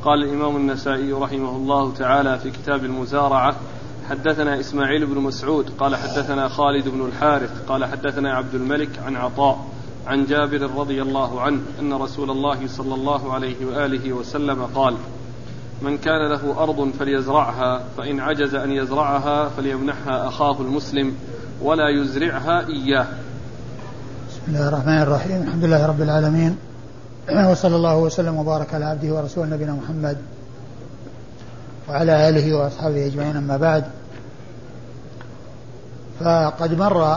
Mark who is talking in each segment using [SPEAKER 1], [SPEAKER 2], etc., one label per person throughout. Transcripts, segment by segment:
[SPEAKER 1] قال الإمام النسائي رحمه الله تعالى في كتاب المزارعة: حدثنا إسماعيل بن مسعود قال حدثنا خالد بن الحارث قال حدثنا عبد الملك عن عطاء عن جابر رضي الله عنه أن رسول الله صلى الله عليه وآله وسلم قال: من كان له أرض فليزرعها، فإن عجز أن يزرعها فليمنحها أخاه المسلم ولا يزرعها إياه.
[SPEAKER 2] بسم الله الرحمن الرحيم. الحمد لله رب العالمين، وصلى الله وسلم وبارك على عبده ورسوله نبينا محمد وعلى آله وأصحابه أجمعين. أما بعد، فقد مر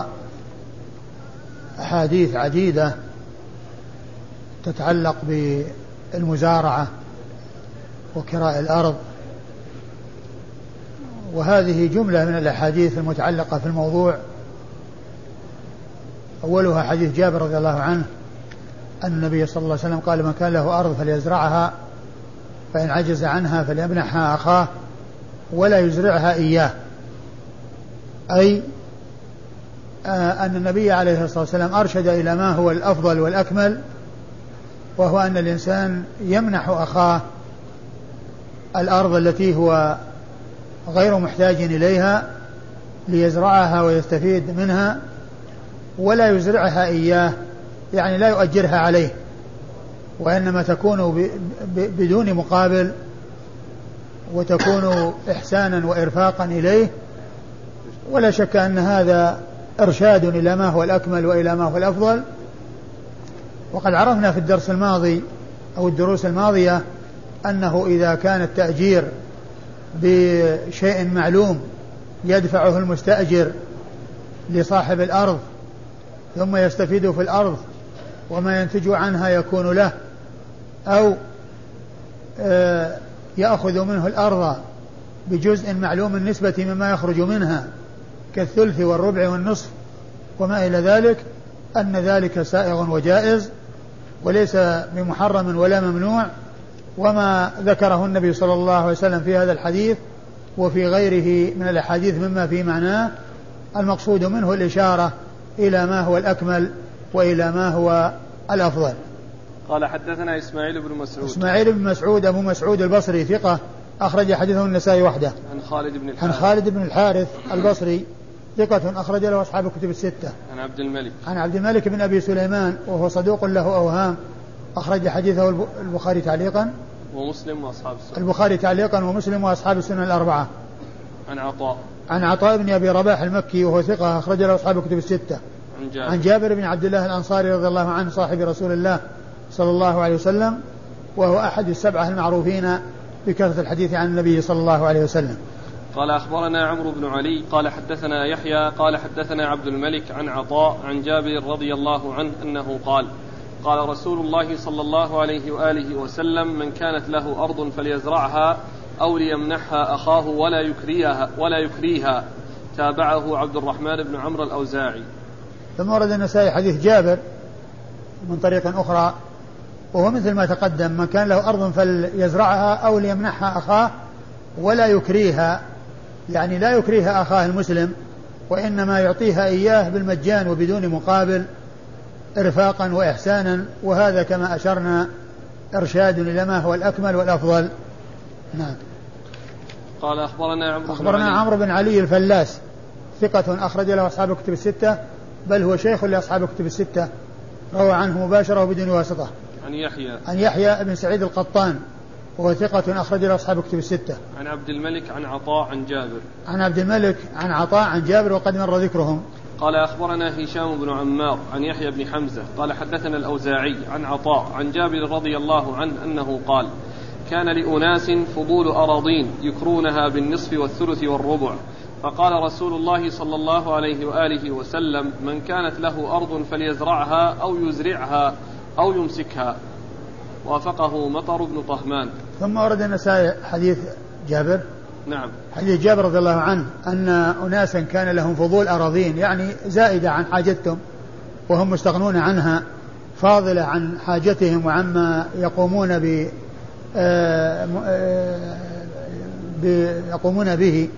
[SPEAKER 2] أحاديث عديدة تتعلق بالمزارعة وكراء الأرض، وهذه جملة من الأحاديث المتعلقة في الموضوع. أولها حديث جابر رضي الله عنه أن النبي صلى الله عليه وسلم قال: من كان له أرض فليزرعها، فإن عجز عنها فليمنحها أخاه ولا يزرعها إياه. أي أن النبي عليه الصلاة والسلام أرشد إلى ما هو الأفضل والأكمل، وهو أن الإنسان يمنح أخاه الأرض التي هو غير محتاج إليها ليزرعها ويستفيد منها، ولا يزرعها إياه، يعني لا يؤجرها عليه، وإنما تكون بدون مقابل، وتكون إحسانا وإرفاقا إليه. ولا شك أن هذا إرشاد إلى ما هو الأكمل وإلى ما هو الأفضل. وقد عرفنا في الدرس الماضي أو الدروس الماضية أنه إذا كان التأجير بشيء معلوم يدفعه المستأجر لصاحب الأرض ثم يستفيد في الأرض وما ينتج عنها يكون له، أو يأخذ منه الأرض بجزء معلوم النسبة مما يخرج منها كالثلث والربع والنصف وما إلى ذلك، أن ذلك سائغ وجائز وليس بمحرم ولا ممنوع. وما ذكره النبي صلى الله عليه وسلم في هذا الحديث وفي غيره من الأحاديث مما في معناه، المقصود منه الإشارة إلى ما هو الأكمل وإلى ما هو الأفضل.
[SPEAKER 1] قال: حدثنا إسماعيل بن مسعود.
[SPEAKER 2] إسماعيل بن مسعود أبو مسعود البصري ثقة، أخرج حديثه النسائي وحده.
[SPEAKER 1] عن
[SPEAKER 2] خالد بن الحارث البصري ثقة، أخرج له أصحاب الكتب الستة.
[SPEAKER 1] عن
[SPEAKER 2] عبد الملك بن أبي سليمان وهو صدوق له أوهام، أخرج حديثه البخاري تعليقا
[SPEAKER 1] ومسلم وأصحاب السنن.
[SPEAKER 2] البخاري تعليقا ومسلم وأصحاب السنن الأربعة. عن عطاء بن أبي رباح المكي وهو ثقة، أخرج له أصحاب الكتب الستة. عن جابر بن عبد الله الأنصاري رضي الله عنه صاحب رسول الله صلى الله عليه وسلم، وهو أحد السبعة المعروفين بكثرة الحديث عن النبي صلى الله عليه وسلم.
[SPEAKER 1] قال: أخبرنا عمرو بن علي قال حدثنا يحيى قال حدثنا عبد الملك عن عطاء عن جابر رضي الله عنه أنه قال: قال رسول الله صلى الله عليه وآله وسلم: من كانت له أرض فليزرعها أو ليمنحها أخاه ولا يكريها. تابعه عبد الرحمن بن عمرو الأوزاعي.
[SPEAKER 2] ثم ورد النسائي حديث جابر من طريق أخرى، وهو مثل ما تقدم: من كان له أرض فليزرعها أو ليمنحها أخاه ولا يكريها، يعني لا يكريها أخاه المسلم، وإنما يعطيها إياه بالمجان وبدون مقابل إرفاقا وإحسانا، وهذا كما أشرنا إرشاد إلى ما هو الأكمل والأفضل. نعم.
[SPEAKER 1] قال:
[SPEAKER 2] أخبرنا عمرو بن علي الفلاس ثقة، أخرج له أصحاب الكتب الستة، بل هو شيخ لأصحاب الكتب الستة، روى عنه مباشرة وبدون واسطة. عن يحيى بن سعيد القطان وهو ثقة، أخرج له أصحاب الكتب الستة.
[SPEAKER 1] عن عبد الملك عن عطاء عن جابر.
[SPEAKER 2] عن عبد الملك عن عطاء عن جابر وقد مر ذكرهم.
[SPEAKER 1] قال: أخبرنا هشام بن عمار عن يحيى بن حمزة قال حدثنا الأوزاعي عن عطاء عن جابر رضي الله عنه أنه قال: كان لأناس فضول أراضين يكرونها بالنصف والثلث والربع، فقال رسول الله صلى الله عليه وآله وسلم: من كانت له أرض فليزرعها أو يزرعها أو يمسكها. وافقه مطر بن طهمان.
[SPEAKER 2] ثم ورد النسائي حديث جابر.
[SPEAKER 1] نعم.
[SPEAKER 2] حديث جابر رضي الله عنه أن أناسا كان لهم فضول أراضين، يعني زائدة عن حاجتهم وهم مستغنون عنها، فاضلة عن حاجتهم وعما يقومون به،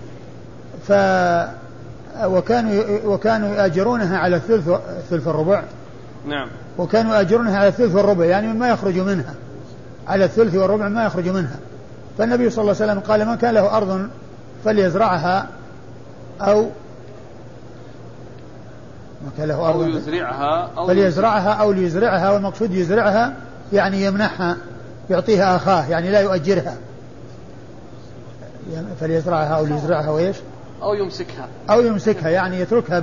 [SPEAKER 2] وكانوا يأجرونها على الثلث والربع.
[SPEAKER 1] نعم.
[SPEAKER 2] وكانوا يأجرونها على الثلث والربع، يعني مما يخرج منها، على الثلث والربع ما يخرج منها، فالنبي صلى الله عليه وسلم قال من كان له أرض فليزرعها أو من كان له أرض فليزرعها أو ليزرعها، والمقصود يزرعها يعني يمنحها يعطيها أخاه، يعني لا يؤجرها. فليزرعها أو ليزرعها وإيش أو يمسكها يعني يتركها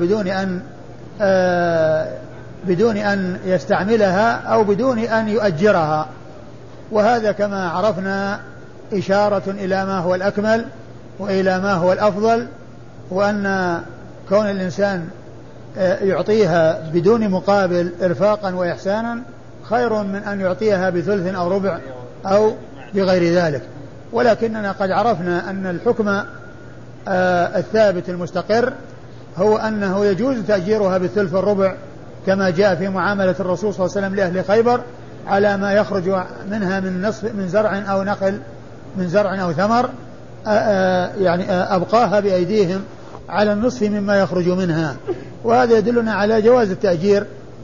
[SPEAKER 2] بدون أن يستعملها أو بدون أن يؤجرها. وهذا كما عرفنا إشارة إلى ما هو الأكمل وإلى ما هو الأفضل، وأن كون الإنسان يعطيها بدون مقابل إرفاقا وإحسانا خير من أن يعطيها بثلث أو ربع أو بغير ذلك. ولكننا قد عرفنا أن الحكم الثابت المستقر هو أنه يجوز تأجيرها بالثلث والربع كما جاء في معاملة الرسول صلى الله عليه وسلم لأهل خيبر على ما يخرج منها من زرع أو نقل من زرع أو ثمر، يعني أبقاها بأيديهم على النصف مما يخرج منها. وهذا يدلنا على جواز التأجير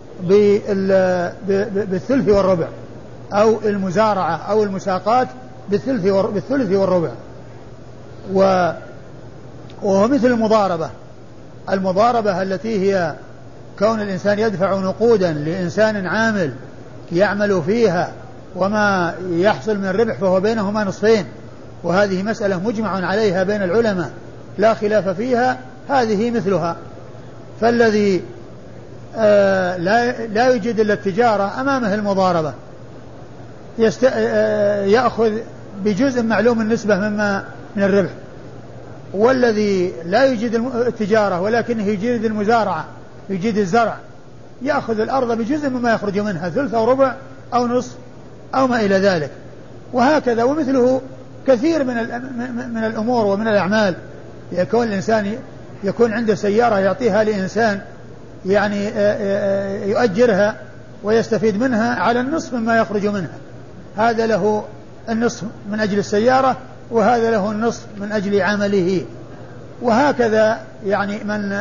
[SPEAKER 2] بالثلث والربع أو المزارعة أو المساقات بالثلث والربع. وهو مثل المضاربة التي هي كون الإنسان يدفع نقودا لإنسان عامل يعمل فيها وما يحصل من الربح فهو بينهما نصفين، وهذه مسألة مجمع عليها بين العلماء لا خلاف فيها، هذه مثلها. فالذي لا يوجد إلا التجارة أمامه المضاربة يأخذ بجزء معلوم النسبة من الربح، والذي لا يجد التجارة ولكنه يجيد المزارعة يجيد الزرع يأخذ الأرض بجزء مما يخرج منها ثلث أو ربع أو نصف أو ما إلى ذلك. وهكذا ومثله كثير من الأمور ومن الأعمال. يكون الإنسان يكون عنده سيارة يعطيها لإنسان يعني يؤجرها ويستفيد منها على النصف مما يخرج منها، هذا له النصف من أجل السيارة وهذا له النصف من أجل عمله. وهكذا يعني من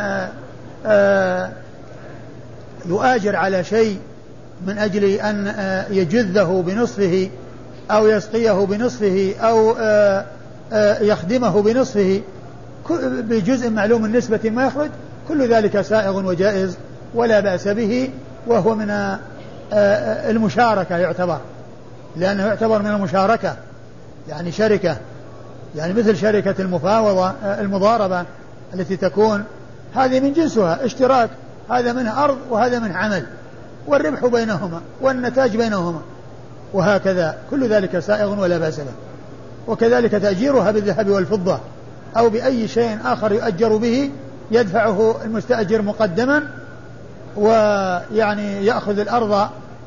[SPEAKER 2] يؤاجر على شيء من أجل أن يجذه بنصفه أو يسقيه بنصفه أو يخدمه بنصفه بجزء معلوم النسبة ما يخرج، كل ذلك سائغ وجائز ولا بأس به، وهو من المشاركة يعتبر، لأنه يعتبر من المشاركة يعني شركة، يعني مثل شركة المضاربة التي تكون هذه من جنسها اشتراك، هذا منه أرض وهذا منه عمل والربح بينهما والنتاج بينهما، وهكذا كل ذلك سائغ ولا بأس به. وكذلك تأجيرها بالذهب والفضة أو بأي شيء آخر يؤجر به يدفعه المستأجر مقدما، ويعني يأخذ الأرض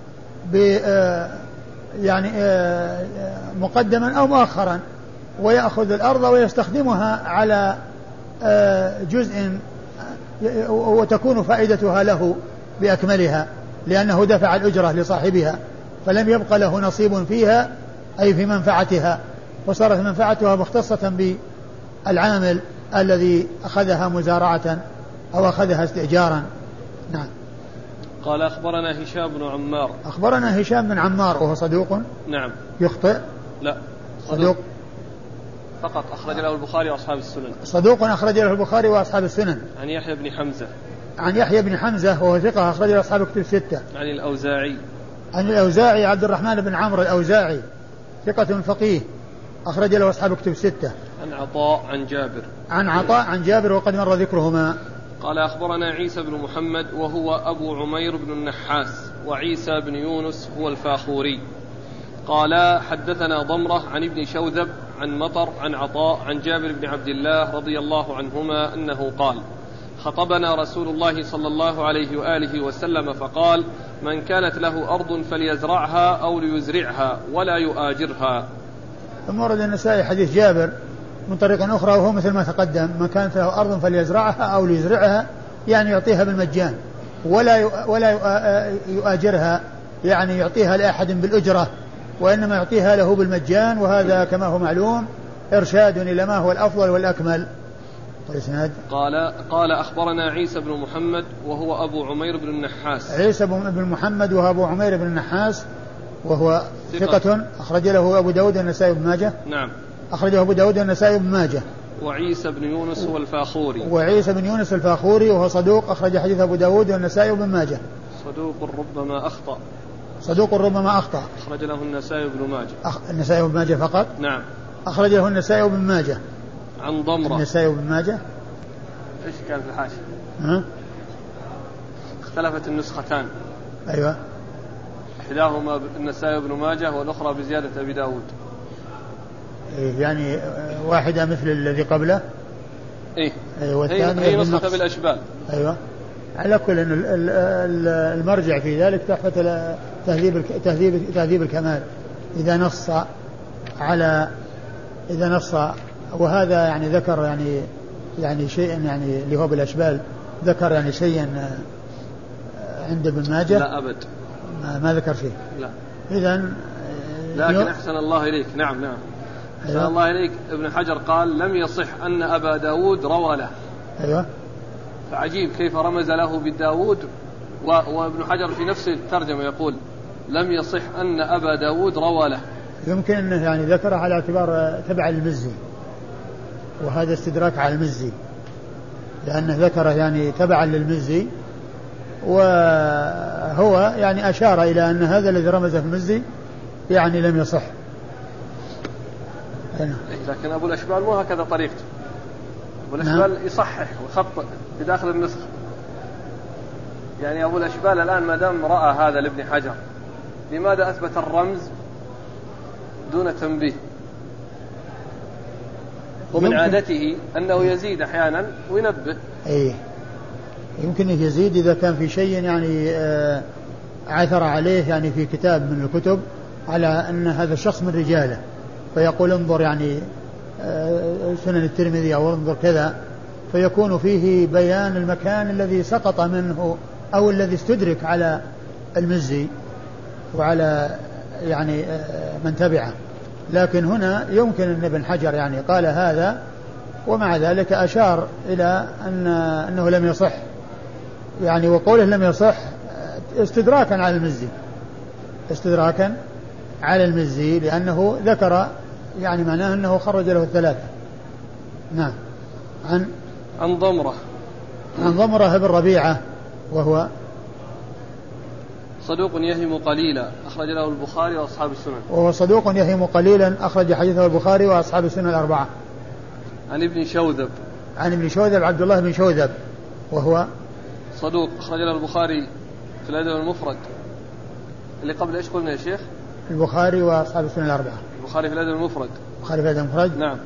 [SPEAKER 2] يعني مقدما أو مؤخرا، ويأخذ الأرض ويستخدمها على جزء وتكون فائدتها له بأكملها، لأنه دفع الأجرة لصاحبها فلم يبق له نصيب فيها أي في منفعتها، وصارت منفعتها مختصة بالعامل الذي أخذها مزارعة أو أخذها استئجارا. نعم.
[SPEAKER 1] قال أخبرنا هشام بن عمار.
[SPEAKER 2] أخبرنا هشام بن عمار وهو صدوق.
[SPEAKER 1] نعم.
[SPEAKER 2] يخطئ.
[SPEAKER 1] لا
[SPEAKER 2] صدوق
[SPEAKER 1] فقط أخرج له البخاري وأصحاب السنن.
[SPEAKER 2] صدوق أخرج له البخاري وأصحاب السنن.
[SPEAKER 1] عن يحيى بن حمزة.
[SPEAKER 2] عن يحيى بن حمزة وهو ثقة أخرج له أصحاب الكتب الستة.
[SPEAKER 1] عن الأوزاعي.
[SPEAKER 2] عن الأوزاعي عبد الرحمن بن عمرو الأوزاعي ثقة فقيه أخرج له أصحاب الكتب الستة.
[SPEAKER 1] عن عطاء عن جابر.
[SPEAKER 2] عن عطاء عن جابر وقد مر ذكرهما.
[SPEAKER 1] قال أخبرنا عيسى بن محمد وهو أبو عمير بن النحاس، وعيسى بن يونس هو الفاخوري. قال حدثنا ضمرة عن ابن شوذب عن مطر عن عطاء عن جابر بن عبد الله رضي الله عنهما أنه قال خطبنا رسول الله صلى الله عليه وآله وسلم فقال من كانت له أرض فليزرعها أو ليزرعها ولا يؤاجرها.
[SPEAKER 2] ثم ورد النسائي حديث جابر من طريق أخرى وهو مثل ما تقدم، من كانت له أرض فليزرعها أو ليزرعها يعني يعطيها بالمجان ولا يؤاجرها يعني يعطيها لأحد بالأجرة، وإنما يعطيها له بالمجان، وهذا كما هو معلوم إرشاد إلى ما هو الأفضل والأكمل.
[SPEAKER 1] قال أخبرنا عيسى بن محمد وهو أبو عمير بن النحاس.
[SPEAKER 2] عيسى بن محمد وهو أبو عمير بن النحاس وهو ثقة أخرج له أبو داود والنسائي بن ماجه.
[SPEAKER 1] نعم.
[SPEAKER 2] أخرجه أبو داود والنسائي بن ماجه.
[SPEAKER 1] وعيسى بن يونس والفاخوري.
[SPEAKER 2] وعيسى بن يونس الفاخوري وهو صدوق أخرج حديث أبو داود والنسائي بن ماجه.
[SPEAKER 1] صدوق ربما أخطأ.
[SPEAKER 2] صدوق ربما أخطأ.
[SPEAKER 1] أخرج له النسائي بن ماجه.
[SPEAKER 2] النسائي بن ماجه فقط.
[SPEAKER 1] نعم.
[SPEAKER 2] أخرج له النسائي بن ماجه.
[SPEAKER 1] عن ضمرة.
[SPEAKER 2] النسائي بن ماجه.
[SPEAKER 1] إيش كان في الحاشية؟ اختلفت النسختان.
[SPEAKER 2] أيوة.
[SPEAKER 1] إحداهما النسائي بن ماجه والأخرى بزيادة أبي داود.
[SPEAKER 2] يعني واحدة مثل الذي قبله.
[SPEAKER 1] إيه.
[SPEAKER 2] والثانية
[SPEAKER 1] هي نسخة بالأشبال.
[SPEAKER 2] أيوة. على كل المرجع في ذلك تحت تهذيب الكمال إذا نص وهذا يعني ذكر يعني شيء يعني اللي هو بالأشبال ذكر يعني شيئا عند ابن ماجه.
[SPEAKER 1] لا أبد
[SPEAKER 2] ما ذكر فيه.
[SPEAKER 1] لا.
[SPEAKER 2] إذن
[SPEAKER 1] لكن أحسن الله إليك. نعم. أحسن الله إليك. ابن حجر قال لم يصح أن أبا داود روى له.
[SPEAKER 2] أيوة.
[SPEAKER 1] فعجيب كيف رمز له بالداود وابن حجر في نفس الترجمة يقول لم يصح أن أبا داود روى له.
[SPEAKER 2] يمكن أنه يعني ذكره على اعتبار تبع المزي، وهذا استدراك على المزي لأنه ذكره يعني تبعا للمزي، وهو يعني أشار إلى أن هذا الذي رمزه في المزي يعني لم يصح.
[SPEAKER 1] لكن أبو الأشبال مو هكذا طريقته. أبو الأشبال يصحح ويخطئ بداخل النسخ. يعني أبو الأشبال الآن ما دام رأى هذا لابن حجر لماذا أثبت الرمز دون تنبيه؟ ومن عادته أنه يزيد أحيانا وينبه.
[SPEAKER 2] أيه يمكن أن يزيد إذا كان في شيء يعني عثر عليه يعني في كتاب من الكتب على أن هذا الشخص من رجاله، فيقول انظر يعني سنن الترمذي أو انظر كذا، فيكون فيه بيان المكان الذي سقط منه أو الذي استدرك على المزي وعلى يعني من تبعه. لكن هنا يمكن أن ابن حجر يعني قال هذا ومع ذلك أشار إلى أنه لم يصح، يعني وقوله لم يصح استدراكا على المزي لأنه ذكر يعني معناه أنه خرج له الثلاثة. نعم.
[SPEAKER 1] عن
[SPEAKER 2] ضمرة بن ربيعة وهو
[SPEAKER 1] صدوق يهم قليلا أخرج له البخاري وأصحاب السنن.
[SPEAKER 2] وهو صدوق يهم قليلا أخرج حديثه البخاري وأصحاب السنن الأربعة.
[SPEAKER 1] عن ابن شوذب
[SPEAKER 2] عبد الله بن شوذب وهو
[SPEAKER 1] صدوق أخرج له البخاري في الأدب المفرد. اللي قبل إيش قلنا يا شيخ؟
[SPEAKER 2] البخاري وأصحاب السنن الأربعة.
[SPEAKER 1] البخاري في الأدب المفرد.
[SPEAKER 2] نعم.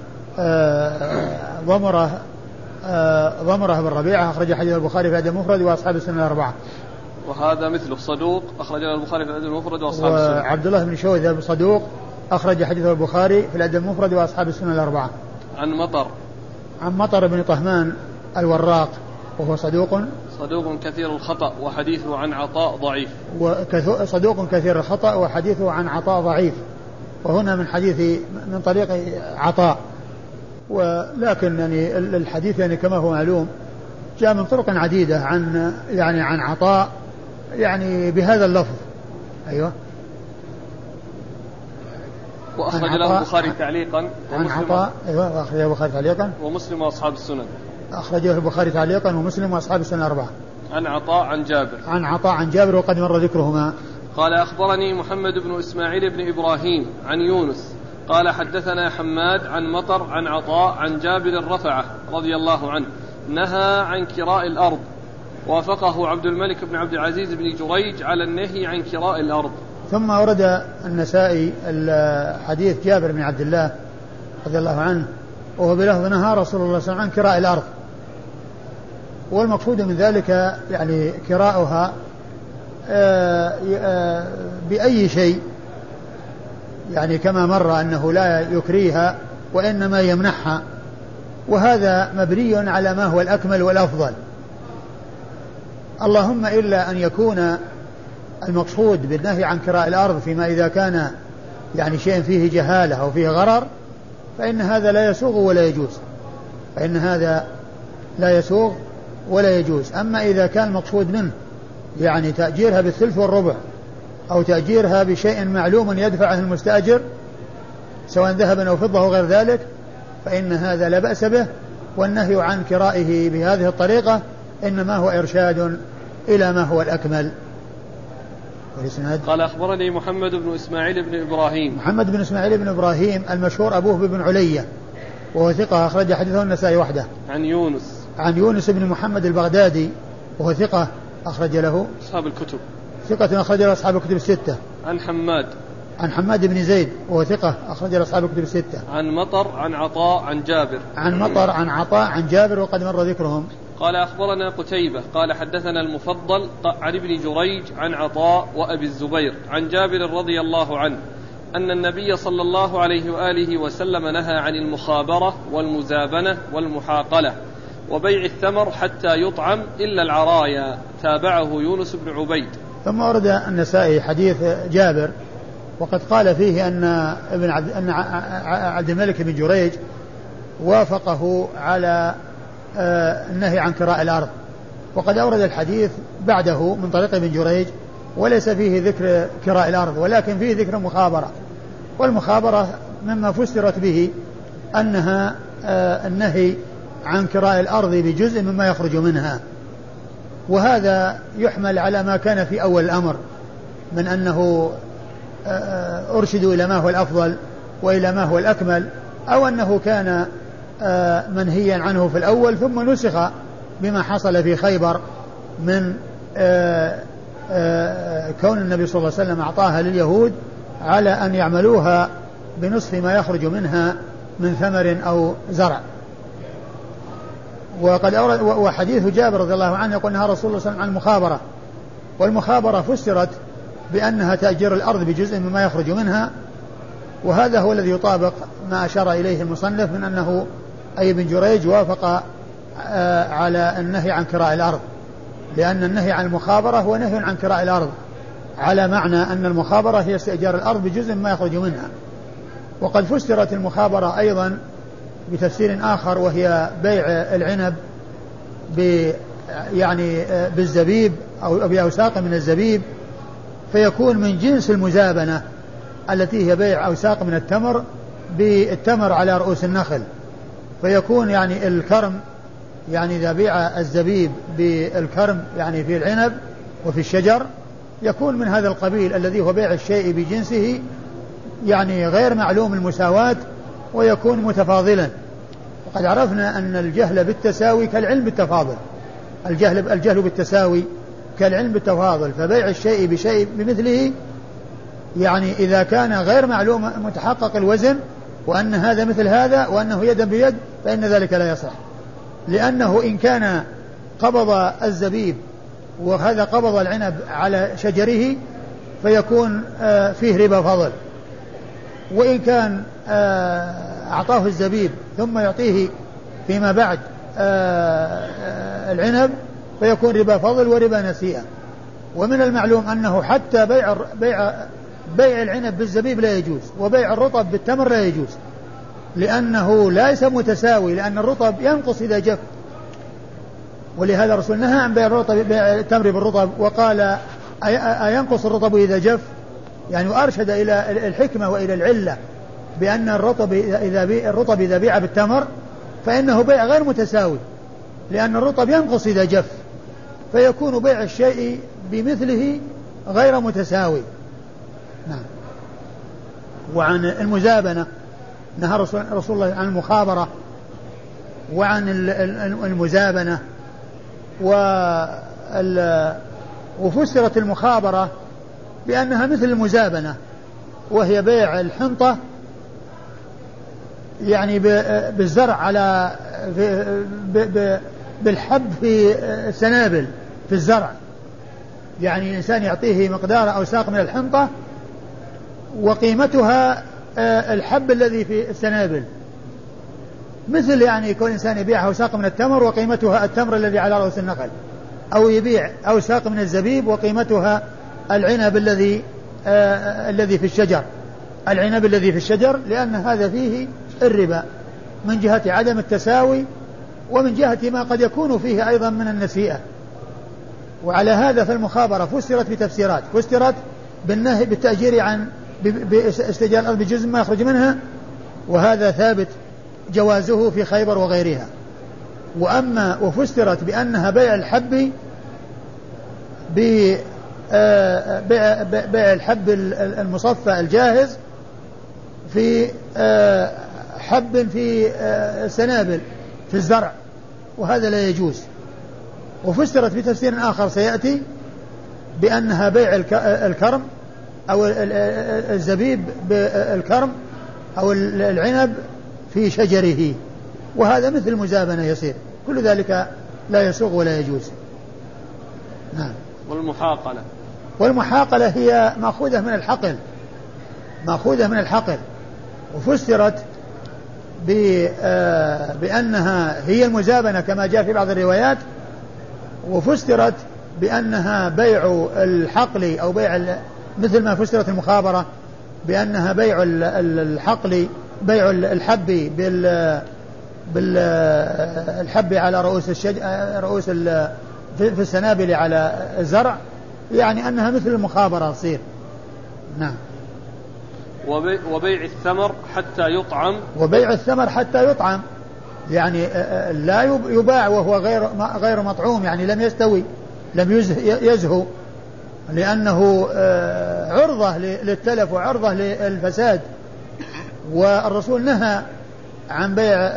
[SPEAKER 2] ضمرة بن ربيعة أخرج حديث البخاري في الأدب المفرد وأصحاب السنن الأربعة.
[SPEAKER 1] وهذا مثله صدوق أخرج له البخاري في الأدب المفرد وأصحاب السنن.
[SPEAKER 2] وعبد الله بن شوذب صدوق أخرج حديثه البخاري في الأدب المفرد وأصحاب السنن الأربعة. عن مطر بن طهمان الوراق وهو صدوق
[SPEAKER 1] كثير الخطأ وحديثه عن عطاء ضعيف.
[SPEAKER 2] صدوق كثير الخطأ وحديثه عن عطاء ضعيف، وهنا من طريق عطاء، ولكن يعني الحديث يعني كما هو معلوم جاء من طرق عديدة عن عطاء يعني بهذا اللفظ. أيوة.
[SPEAKER 1] وأخرج له البخاري تعليقا
[SPEAKER 2] عن عطاء. أيوة. أخرجه البخاري تعليقا
[SPEAKER 1] ومسلم وأصحاب السنن.
[SPEAKER 2] أخرجه البخاري تعليقا ومسلم وأصحاب السنن الأربعة.
[SPEAKER 1] عن عطاء عن جابر وقد مر ذكرهما. قال أخبرني محمد بن إسماعيل بن إبراهيم عن يونس قال حدثنا حماد عن مطر عن عطاء عن جابر رفعه رضي الله عنه نهى عن كراء الأرض، وافقه عبد الملك بن عبد العزيز بن جريج على النهي عن كراء الأرض.
[SPEAKER 2] ثم ورد النسائي الحديث جابر بن عبد الله رضي الله عنه وهو بلفظ نهى رسول الله صلى الله عليه وسلم عن كراء الأرض، والمقصود من ذلك يعني كراؤها بأي شيء، يعني كما مر أنه لا يكريها وإنما يمنحها، وهذا مبني على ما هو الأكمل والأفضل، اللهم إلا أن يكون المقصود بالنهي عن كراء الأرض فيما إذا كان يعني شيء فيه جهالة أو فيه غرر، فإن هذا لا يسوغ ولا يجوز. أما إذا كان المقصود منه يعني تأجيرها بالثلث والربع أو تأجيرها بشيء معلوم يدفعه المستأجر، سواء ذهبا أو فضة أو غير ذلك، فإن هذا لا بأس به. والنهي عن كرائه بهذه الطريقة إنما هو إرشاد إلى ما هو الأكمل.
[SPEAKER 1] قال أخبرني محمد بن إسماعيل بن إبراهيم.
[SPEAKER 2] محمد بن إسماعيل بن إبراهيم المشهور أبوه بن علية وهو ثقة أخرج حديثه النسائي وحده. عن يونس بن محمد البغدادي وهو ثقة أخرج له
[SPEAKER 1] أصحاب الكتب.
[SPEAKER 2] ثقة أخرج له أصحاب الكتب الستة. عن حماد بن زيد وهو ثقة أخرج له أصحاب الكتب الستة.
[SPEAKER 1] عن مطر عن عطاء عن
[SPEAKER 2] جابر وقد مر ذكرهم.
[SPEAKER 1] قال أخبرنا قتيبة قال حدثنا المفضل عن ابن جريج عن عطاء وأبي الزبير عن جابر رضي الله عنه أن النبي صلى الله عليه وآله وسلم نهى عن المخابرة والمزابنة والمحاقلة وبيع الثمر حتى يطعم إلا العرايا. تابعه يونس بن عبيد.
[SPEAKER 2] ثم ورد النسائي حديث جابر وقد قال فيه أن عبد الملك بن جريج وافقه على النهي عن كراء الأرض، وقد أورد الحديث بعده من طريق ابن جريج وليس فيه ذكر كراء الأرض ولكن فيه ذكر مخابرة. والمخابرة مما فسرت به أنها النهي عن كراء الأرض بجزء مما يخرج منها، وهذا يحمل على ما كان في أول الأمر من أنه أرشدوا إلى ما هو الأفضل وإلى ما هو الأكمل، أو أنه كان منهيا عنه في الأول ثم نسخ بما حصل في خيبر من كون النبي صلى الله عليه وسلم أعطاها لليهود على أن يعملوها بنصف ما يخرج منها من ثمر أو زرع. وحديث جابر رضي الله عنه يقول نهى رسول الله صلى الله عليه وسلم عن المخابرة، والمخابرة فسرت بأنها تأجير الأرض بجزء مما يخرج منها، وهذا هو الذي يطابق ما أشار إليه المصنف من أنه أي ابن جريج وافق على النهي عن كراء الأرض، لأن النهي عن المخابرة هو نهي عن كراء الأرض على معنى أن المخابرة هي استئجار الأرض بجزء ما يخرج منها. وقد فسرت المخابرة أيضا بتفسير آخر وهي بيع العنب يعني بالزبيب أو بأوساق من الزبيب، فيكون من جنس المزابنة التي هي بيع أوساق من التمر بالتمر على رؤوس النخل، فيكون يعني الكرم يعني إذا بيع الزبيب بالكرم يعني في العنب وفي الشجر يكون من هذا القبيل الذي هو بيع الشيء بجنسه يعني غير معلوم المساواة ويكون متفاضلا. وقد عرفنا أن الجهل بالتساوي كالعلم بالتفاضل، الجهل بالتساوي كالعلم بالتفاضل، فبيع الشيء بشيء بمثله يعني إذا كان غير معلوم متحقق الوزن وأن هذا مثل هذا وأنه يدا بيد فإن ذلك لا يصح، لأنه إن كان قبض الزبيب وهذا قبض العنب على شجره فيكون فيه ربا فضل، وإن كان أعطاه الزبيب ثم يعطيه فيما بعد العنب فيكون ربا فضل وربا نسيئة. ومن المعلوم أنه حتى بيع العنب بالزبيب لا يجوز، وبيع الرطب بالتمر لا يجوز، لأنه ليس متساوي، لأن الرطب ينقص إذا جف، ولهذا الرسول نهى عن بيع التمر بالرطب وقال أينقص الرطب إذا جف، يعني أرشد إلى الحكمة وإلى العلة بأن الرطب إذا بيع بالتمر فإنه بيع غير متساوي، لأن الرطب ينقص إذا جف، فيكون بيع الشيء بمثله غير متساوي. نعم. وعن المزابنة نهى رسول الله عن المخابرة وعن المزابنة، وفسرت المخابرة بأنها مثل المزابنة، وهي بيع الحنطة يعني بالزرع على بالحب في السنابل في الزرع، يعني الإنسان يعطيه مقدار أوساق من الحنطة وقيمتها الحب الذي في السنابل، مثل يعني يكون إنسان يبيع أوساق من التمر وقيمتها التمر الذي على رؤوس النخل، أو يبيع أوساق من الزبيب وقيمتها العنب الذي في الشجر، العنب الذي في الشجر، لأن هذا فيه الربا من جهة عدم التساوي ومن جهة ما قد يكون فيه أيضا من النسيئة. وعلى هذا فالمخابرة فسرت بتفسيرات، فسرت بالنهي بالتأجير عن باستئجار الأرض بجزء ما يخرج منها، وهذا ثابت جوازه في خيبر وغيرها. وأما وفسرت بأنها بيع الحب بيع الحب المصفى الجاهز في حب في سنابل في الزرع، وهذا لا يجوز. وفسرت بتفسير آخر سيأتي بأنها بيع الكرم أو الزبيب بالكرم أو العنب في شجره، وهذا مثل المزابنة يصير. كل ذلك لا يسوغ ولا يجوز. نعم. والمحاقلة هي مأخوذة من الحقل، وفسرت بأنها هي المزابنة كما جاء في بعض الروايات، وفسرت بأنها بيع الحقل أو مثل ما فسرت المخابرة بأنها بيع الحقل، بيع الحب بالحب على رؤوس في السنابل على الزرع، يعني أنها مثل المخابرة تصير. نعم.
[SPEAKER 1] وبيع الثمر حتى يطعم، يعني لا يباع وهو غير مطعوم، يعني لم يستوي، لم يزهو، لأنه عرضة للتلف وعرضة للفساد. والرسول نهى عن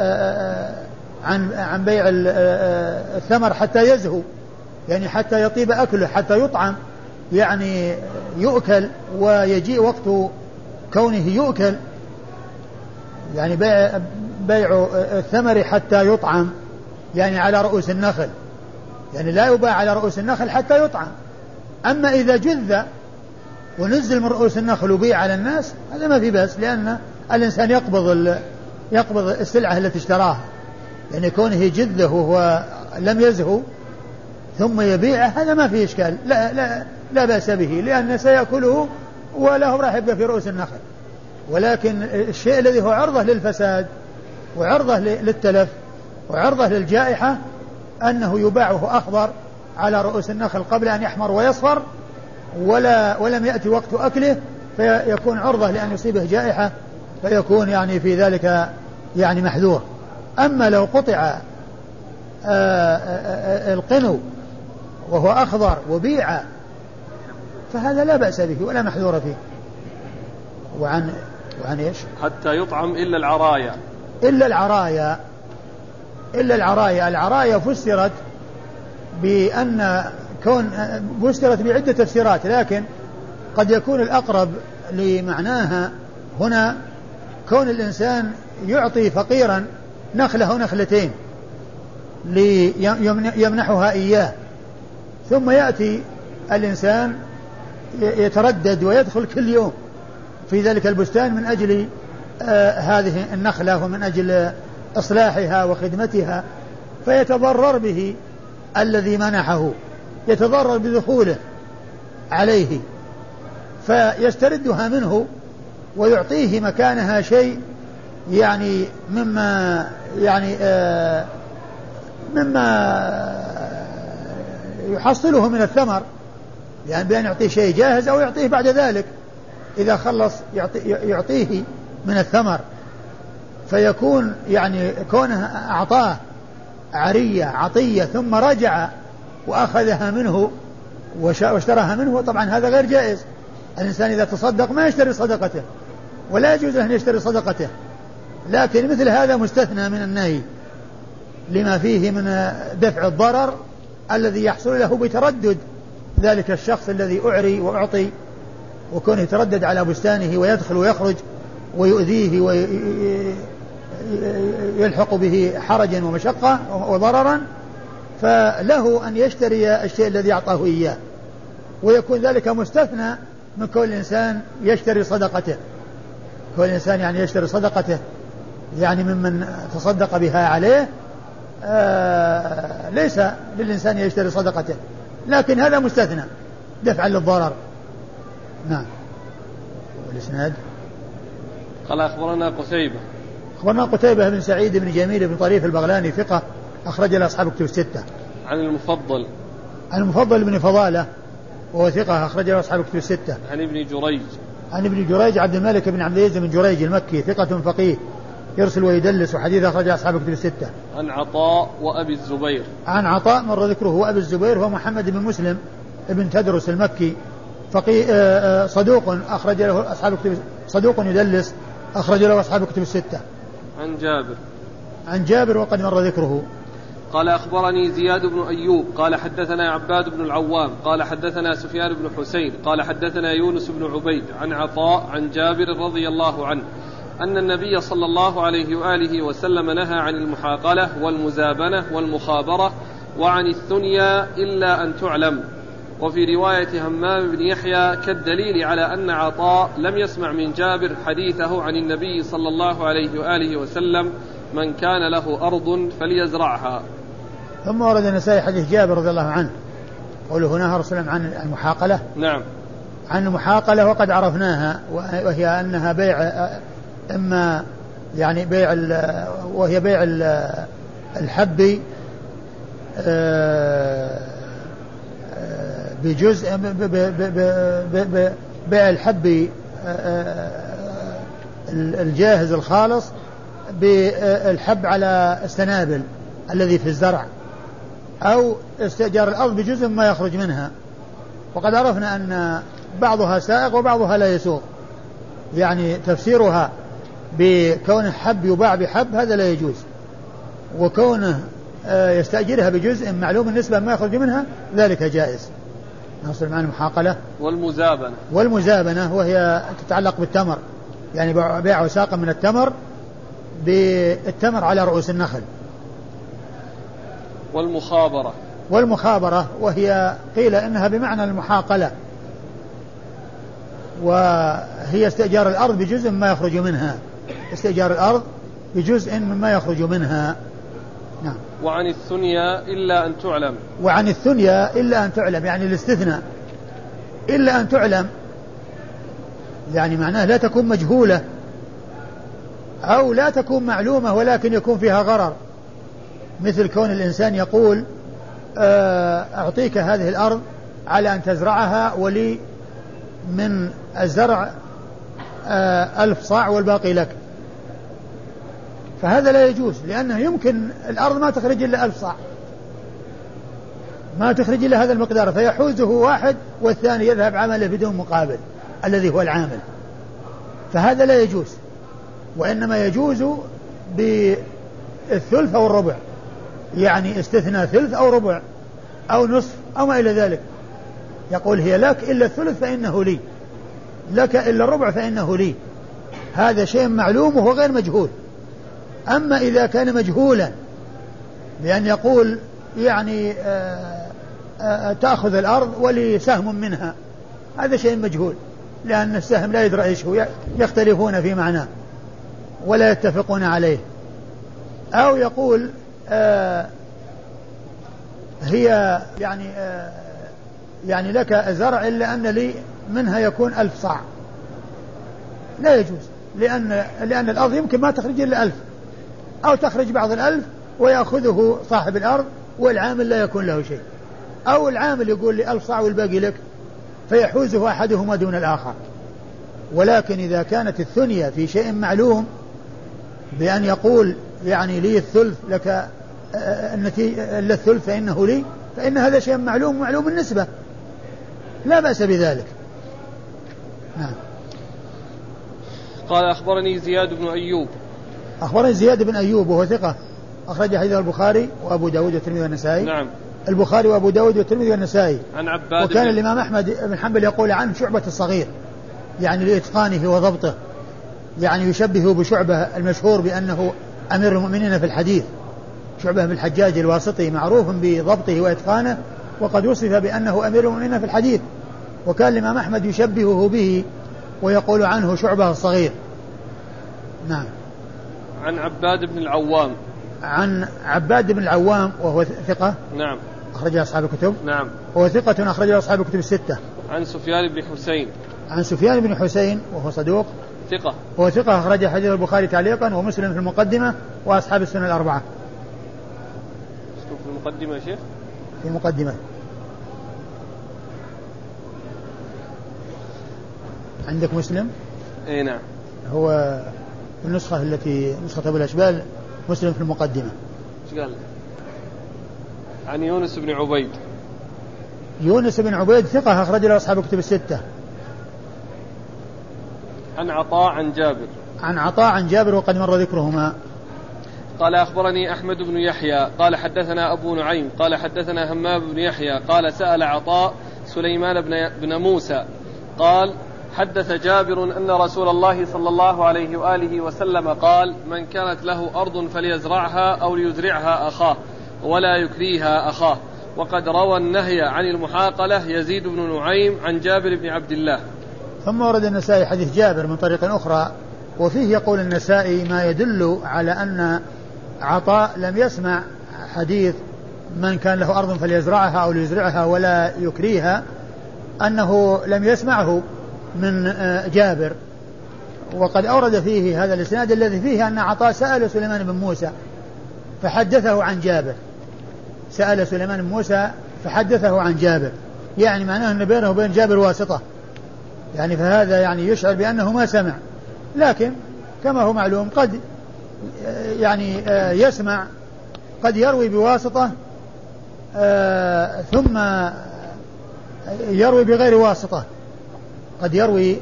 [SPEAKER 1] بيع الثمر حتى يزهو، يعني حتى يطيب أكله، حتى يطعم، يعني يؤكل ويجيء وقت كونه يؤكل، يعني بيع الثمر حتى يطعم، يعني على رؤوس النخل، يعني لا يباع على رؤوس النخل حتى يطعم. أما إذا جذ ونزل من رؤوس النخل وبيع على الناس هذا ما في بأس، لأن الإنسان يقبض السلعة التي اشتراها، يعني كونه جذه وهو لم يزهو ثم يبيعه هذا ما فيه إشكال، لا بأس به، لأن سيأكله وله راح يبقى في رؤوس النخل. ولكن الشيء الذي هو عرضة للفساد وعرضة للتلف وعرضة للجائحة أنه يباعه أخضر على رؤوس النخل قبل أن يحمر ويصفر ولم يأتي وقت أكله، فيكون عرضة لأن يصيبه جائحة، فيكون يعني في ذلك يعني محذور. أما لو قطع القنو وهو أخضر وبيع فهذا لا بأس به ولا محذور فيه. وعن إيش؟ حتى يطعم إلا
[SPEAKER 2] العرايا فسرت بأن فسرت بعدة تفسيرات، لكن قد يكون الأقرب لمعناها هنا كون الإنسان يعطي فقيرا نخلة أو نخلتين ليمنحها إياه، ثم يأتي الإنسان يتردد ويدخل كل يوم في ذلك البستان من أجل هذه النخلة ومن أجل إصلاحها وخدمتها، فيتضرر به الذي منحه، يتضرر بدخوله عليه، فيستردها منه ويعطيه مكانها شيء يعني مما يحصله من الثمر، يعني بأن يعطيه شيء جاهز أو يعطيه بعد ذلك إذا خلص يعطيه من الثمر، فيكون يعني كونه أعطاه عطية ثم رجع وأخذها منه واشتراها منه، طبعا هذا غير جائز. الإنسان إذا تصدق ما يشتري صدقته ولا يجوز له أن يشتري صدقته، لكن مثل هذا مستثنى من النهي لما فيه من دفع الضرر الذي يحصل له بتردد ذلك الشخص الذي أعري وأعطي، وكونه يتردد على بستانه ويدخل ويخرج ويؤذيه ويلحق به حرجا ومشقة وضررا، فله أن يشتري الشيء الذي أعطاه إياه، ويكون ذلك مستثنى من كل إنسان يشتري صدقته. كل إنسان يعني يشتري صدقته يعني ممن تصدق بها عليه، ليس للإنسان يشتري صدقته، لكن هذا مستثنى دفعا للضرر. نعم. والإسناد
[SPEAKER 1] قال أخبرنا
[SPEAKER 2] قتيبة بن سعيد بن جميل بن طريف البغلاني ثقة أخرج له أصحاب كتب الستة.
[SPEAKER 1] عن
[SPEAKER 2] المفضل بن فضالة وهو ثقة أخرج له أصحاب كتب الستة.
[SPEAKER 1] عن ابن جريج
[SPEAKER 2] عبد الملك بن عبد العزيز بن جريج المكي ثقة فقيه يرسل ويدلس، وحديث أخرج أصحاب الكتب الستة.
[SPEAKER 1] عن عطاء وأبي الزبير.
[SPEAKER 2] عن عطاء مر ذكره، وأبي الزبير هو محمد بن مسلم ابن تدرس المكي، صدوق أخرج له أصحاب الكتب، صدوق يدلس أخرج له أصحاب الكتب الستة. عن جابر وقد مر ذكره.
[SPEAKER 1] قال أخبرني زياد بن أيوب قال حدثنا عباد بن العوام قال حدثنا سفيان بن حسين قال حدثنا يونس بن عبيد عن عطاء عن جابر رضي الله عنه أن النبي صلى الله عليه وآله وسلم نهى عن المحاقلة والمزابنة والمخابرة وعن الثنيا إلا أن تعلم. وفي رواية همام بن يحيى كالدليل على أن عطاء لم يسمع من جابر حديثه عن النبي صلى الله عليه وآله وسلم من كان له أرض فليزرعها.
[SPEAKER 2] ثم ورد النسائي حديث جابر رضي الله عنه قوله نهى رسول الله عن المحاقلة.
[SPEAKER 1] نعم.
[SPEAKER 2] عن المحاقلة وقد عرفناها، وهي أنها بيع، إما يعني بيع وهي بيع الحب بجزء، بيع الحب الجاهز الخالص بالحب على السنابل الذي في الزرع، أو استئجار الأرض بجزء ما يخرج منها. وقد عرفنا أن بعضها سائغ وبعضها لا يسوغ، يعني تفسيرها بكون الحب يباع بحب هذا لا يجوز، وكونه يستأجرها بجزء معلوم النسبة ما يخرج منها ذلك جائز. نصل معنا المحاقلة والمزابنة وهي تتعلق بالتمر، يعني بيع وساق من التمر بالتمر على رؤوس النخل. والمخابرة وهي قيل إنها بمعنى المحاقلة، وهي استئجار الأرض بجزء مما يخرج منها، استئجار الأرض بجزء مما يخرج منها. نعم.
[SPEAKER 1] وعن الثنيا إلا أن تعلم.
[SPEAKER 2] وعن الثنيا إلا أن تعلم، يعني الاستثناء إلا أن تعلم، يعني معناه لا تكون مجهولة أو لا تكون معلومة ولكن يكون فيها غرر، مثل كون الإنسان يقول أعطيك هذه الأرض على أن تزرعها ولي من الزرع 1000 صاع والباقي لك، فهذا لا يجوز، لأنه يمكن الأرض ما تخرج إلا 1000 صاع، ما تخرج إلا هذا المقدار، فيحوزه واحد والثاني يذهب عمله بدون مقابل الذي هو العامل، فهذا لا يجوز. وإنما يجوز بالثلث أو الربع، يعني استثناء ثلث أو ربع أو نصف أو ما إلى ذلك، يقول هي لك إلا الثلث فإنه لي، لك إلا الربع فإنه لي، هذا شيء معلوم وهو غير مجهول. أما إذا كان مجهولا بأن يقول يعني تأخذ الأرض ولي سهم منها، هذا شيء مجهول، لأن السهم لا يدرى إيش هو، يختلفون في معناه ولا يتفقون عليه. أو يقول هي يعني لك زرع إلا أن لي منها يكون 1000 صاع، لا يجوز، لأن الأرض يمكن ما تخرج إلا 1000 أو تخرج بعض 1000 ويأخذه صاحب الأرض والعامل لا يكون له شيء، أو العامل يقول لي 1000 صاع والباقي لك فيحوزه أحدهما دون الآخر. ولكن إذا كانت الثنية في شيء معلوم بأن يقول يعني لي الثلث لك إلا الثلث فإنه لي، فإن هذا شيء معلوم النسبة، لا بأس بذلك. نعم.
[SPEAKER 1] قال أخبرني زياد بن أيوب.
[SPEAKER 2] أخبرني زياد بن أيوب وهو ثقة أخرج حديث البخاري وأبو داود والترمذي والنسائي.
[SPEAKER 1] نعم.
[SPEAKER 2] البخاري وأبو داود والترمذي والنسائي.
[SPEAKER 1] عن عباد.
[SPEAKER 2] وكان الإمام أحمد بن حنبل يقول عنه شعبة الصغير، يعني لإتقانه وضبطه، يعني يشبه بشعبة المشهور بأنه أمير المؤمنين في الحديث، شعبة بن الحجاج الواسطي معروف بضبطه وإتقانه، وقد وصف بأنه أمير المؤمنين في الحديث، وكان الإمام أحمد يشبهه به ويقول عنه شعبة الصغير. نعم.
[SPEAKER 1] عن عباد بن العوام.
[SPEAKER 2] عن عباد بن العوام وهو ثقة.
[SPEAKER 1] نعم.
[SPEAKER 2] أخرج أصحاب الكتب.
[SPEAKER 1] نعم.
[SPEAKER 2] وهو ثقة أخرج أصحاب الكتب الستة.
[SPEAKER 1] عن سفيان بن حسين.
[SPEAKER 2] عن سفيان بن حسين وهو صدوق.
[SPEAKER 1] ثقة.
[SPEAKER 2] وهو ثقة أخرج حديث البخاري تعليقا ومسلم في المقدمة وأصحاب السنن الأربعة.
[SPEAKER 1] في المقدمة يا شيخ؟
[SPEAKER 2] في مقدمة. عندك مسلم؟
[SPEAKER 1] اي نعم.
[SPEAKER 2] هو النسخة التي نسخة أبو الأشبال مسلم في المقدمة.
[SPEAKER 1] ايش قال؟ عن يونس بن عبيد.
[SPEAKER 2] يونس بن عبيد ثقة أخرج له أصحاب كتب الستة.
[SPEAKER 1] عن عطاء عن جابر.
[SPEAKER 2] عن عطاء عن جابر وقد مر ذكرهما.
[SPEAKER 1] قال أخبرني أحمد بن يحيى قال حدثنا أبو نعيم قال حدثنا همام بن يحيى قال سأل عطاء سليمان بن موسى قال حدث جابر أن رسول الله صلى الله عليه وآله وسلم قال من كانت له أرض فليزرعها أو ليزرعها أخاه ولا يكريها أخاه. وقد روى النهي عن المحاقلة يزيد بن نعيم عن جابر بن عبد الله.
[SPEAKER 2] ثم ورد النسائي حديث جابر من طريق أخرى وفيه يقول النسائي ما يدل على أن عطاء لم يسمع حديث من كان له أرض فليزرعها أو ليزرعها ولا يكريها أنه لم يسمعه من جابر. وقد أورد فيه هذا الإسناد الذي فيه أن عطاء سأل سليمان بن موسى فحدثه عن جابر. سأل سليمان بن موسى فحدثه عن جابر يعني معناه أن بينه وبين جابر واسطة يعني فهذا يعني يشعر بأنه ما سمع. لكن كما هو معلوم قد يعني يسمع قد يروي بواسطة ثم يروي بغير واسطة. قد يروي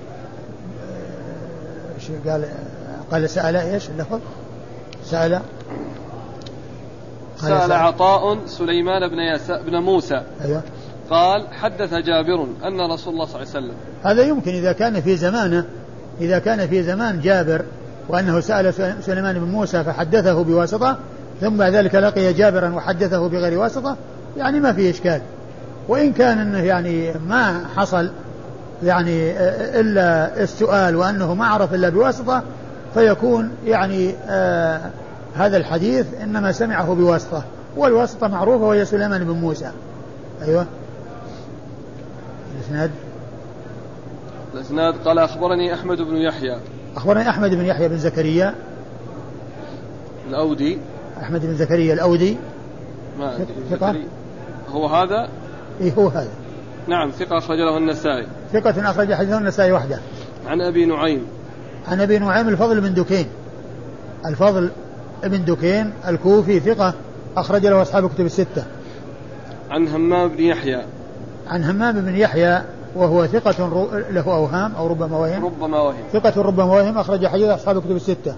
[SPEAKER 2] قال سأل ايش اللفظ؟ سأل
[SPEAKER 1] عطاء سليمان بن موسى.
[SPEAKER 2] أيوة.
[SPEAKER 1] قال حدث جابر أن رسول الله صلى الله عليه وسلم.
[SPEAKER 2] هذا يمكن إذا كان في زمانه إذا كان في زمان جابر وأنه سأل سليمان بن موسى فحدثه بواسطة ثم بعد ذلك لقي جابرا وحدثه بغير واسطة يعني ما في إشكال. وإن كان أنه يعني ما حصل يعني إلا السؤال وأنه ما عرف إلا بواسطة فيكون يعني هذا الحديث إنما سمعه بواسطة والواسطة معروفة وهي سليمان بن موسى. أيوة.
[SPEAKER 1] الإسناد قال أخبرني أحمد بن يحيى.
[SPEAKER 2] أخبرني أحمد بن يحيى بن زكريا
[SPEAKER 1] الأودي.
[SPEAKER 2] أحمد بن زكريا الأودي.
[SPEAKER 1] ما أدري هو هذا.
[SPEAKER 2] إيه هو هذا.
[SPEAKER 1] نعم ثقة أخرج له النسائي.
[SPEAKER 2] ثقة أخرج حديثه النسائي وحده.
[SPEAKER 1] عن أبي نعيم.
[SPEAKER 2] عن أبي نعيم الفضل بن دكين. الفضل بن دكين الكوفي ثقة أخرج له أصحاب كتب الستة.
[SPEAKER 1] عن همام بن يحيى.
[SPEAKER 2] عن همام بن يحيى وهو ثقة له أوهام أو ربما وهم. ثقة ربما وهم أخرج حديث أصحاب كتب الستة.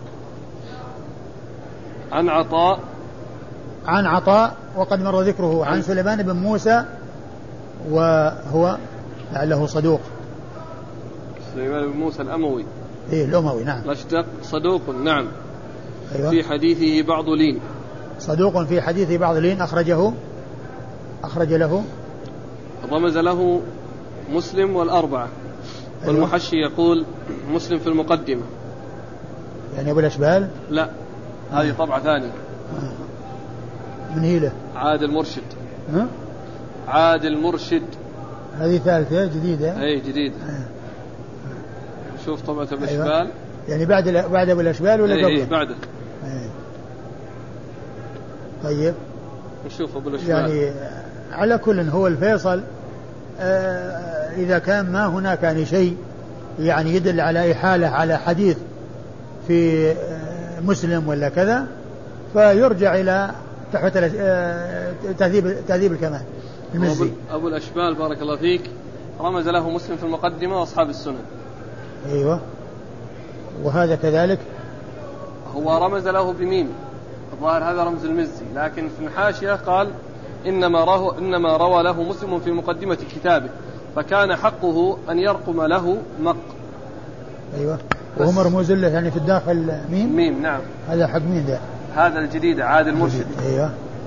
[SPEAKER 1] عن عطاء.
[SPEAKER 2] عن عطاء وقد مر ذكره. عن سليمان بن موسى وهو لعله صدوق.
[SPEAKER 1] سليمان بن موسى الأموي.
[SPEAKER 2] إيه الأموي نعم.
[SPEAKER 1] الأشتق صدوق نعم.
[SPEAKER 2] أيوة.
[SPEAKER 1] في حديثه بعض لين.
[SPEAKER 2] صدوق في حديثه بعض لين أخرج له
[SPEAKER 1] رمز له مسلم والأربعة. أيوة. والمحشي يقول مسلم في المقدمة.
[SPEAKER 2] يعني أبو الأشبال
[SPEAKER 1] لا هذه طبعة ثانية.
[SPEAKER 2] من هيله
[SPEAKER 1] عادل مرشد. عادل مرشد
[SPEAKER 2] هذه ثالثة جديدة.
[SPEAKER 1] أي جديدة. شوف طبعة أبو الأشبال.
[SPEAKER 2] أيوة. يعني بعد أبو الأشبال ولا قبله؟
[SPEAKER 1] إيه بعده.
[SPEAKER 2] طيب
[SPEAKER 1] نشوف أبو الأشبال.
[SPEAKER 2] يعني على كل هو الفيصل إذا كان ما هناك يعني شيء يعني يدل على إحالة على حديث في مسلم ولا كذا فيرجع إلى تحت تهذيب الكمال المزي.
[SPEAKER 1] أبو الأشبال بارك الله فيك رمز له مسلم في المقدمة وأصحاب السنن.
[SPEAKER 2] أيوة. وهذا كذلك
[SPEAKER 1] هو رمز له بميم الظاهر هذا رمز المزي لكن في الحاشية قال إنما روى له مسلم في مقدمة كتابه فكان حقه أن يرقم له مق.
[SPEAKER 2] أيوة. وهو مرموز له يعني في الداخل ميم
[SPEAKER 1] نعم.
[SPEAKER 2] هذا حق مين ده؟
[SPEAKER 1] هذا الجديد عادل مرشد.
[SPEAKER 2] أيوة.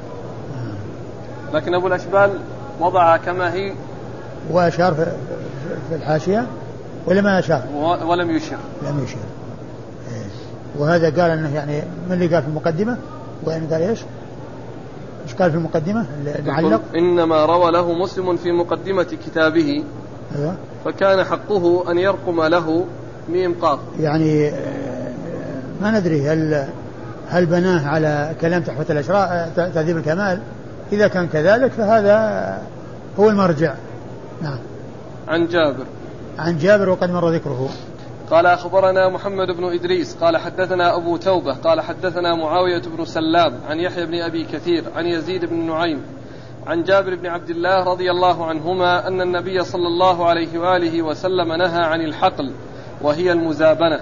[SPEAKER 1] لكن أبو الأشبال وضعها كما هي
[SPEAKER 2] وأشار في الحاشية ولا ما أشار
[SPEAKER 1] ولم يشر.
[SPEAKER 2] لم يشر. وهذا قال أنه يعني من اللي قال في المقدمة وين قال إيش قال في المقدمة المعلق
[SPEAKER 1] إنما روى له مسلم في مقدمة كتابه.
[SPEAKER 2] أيوة.
[SPEAKER 1] فكان حقه أن يرقم له ميم قاف.
[SPEAKER 2] يعني ما ندري هل بناه على كلام تحفة الأشراء تهذيب الكمال. إذا كان كذلك فهذا هو المرجع. نعم.
[SPEAKER 1] عن جابر.
[SPEAKER 2] عن جابر وقد مر ذكره.
[SPEAKER 1] قال أخبرنا محمد بن إدريس قال حدثنا أبو توبة قال حدثنا معاوية بن سلام عن يحيى بن أبي كثير عن يزيد بن نعيم عن جابر بن عبد الله رضي الله عنهما أن النبي صلى الله عليه وآله وسلم نهى عن الحقل وهي المزابنة.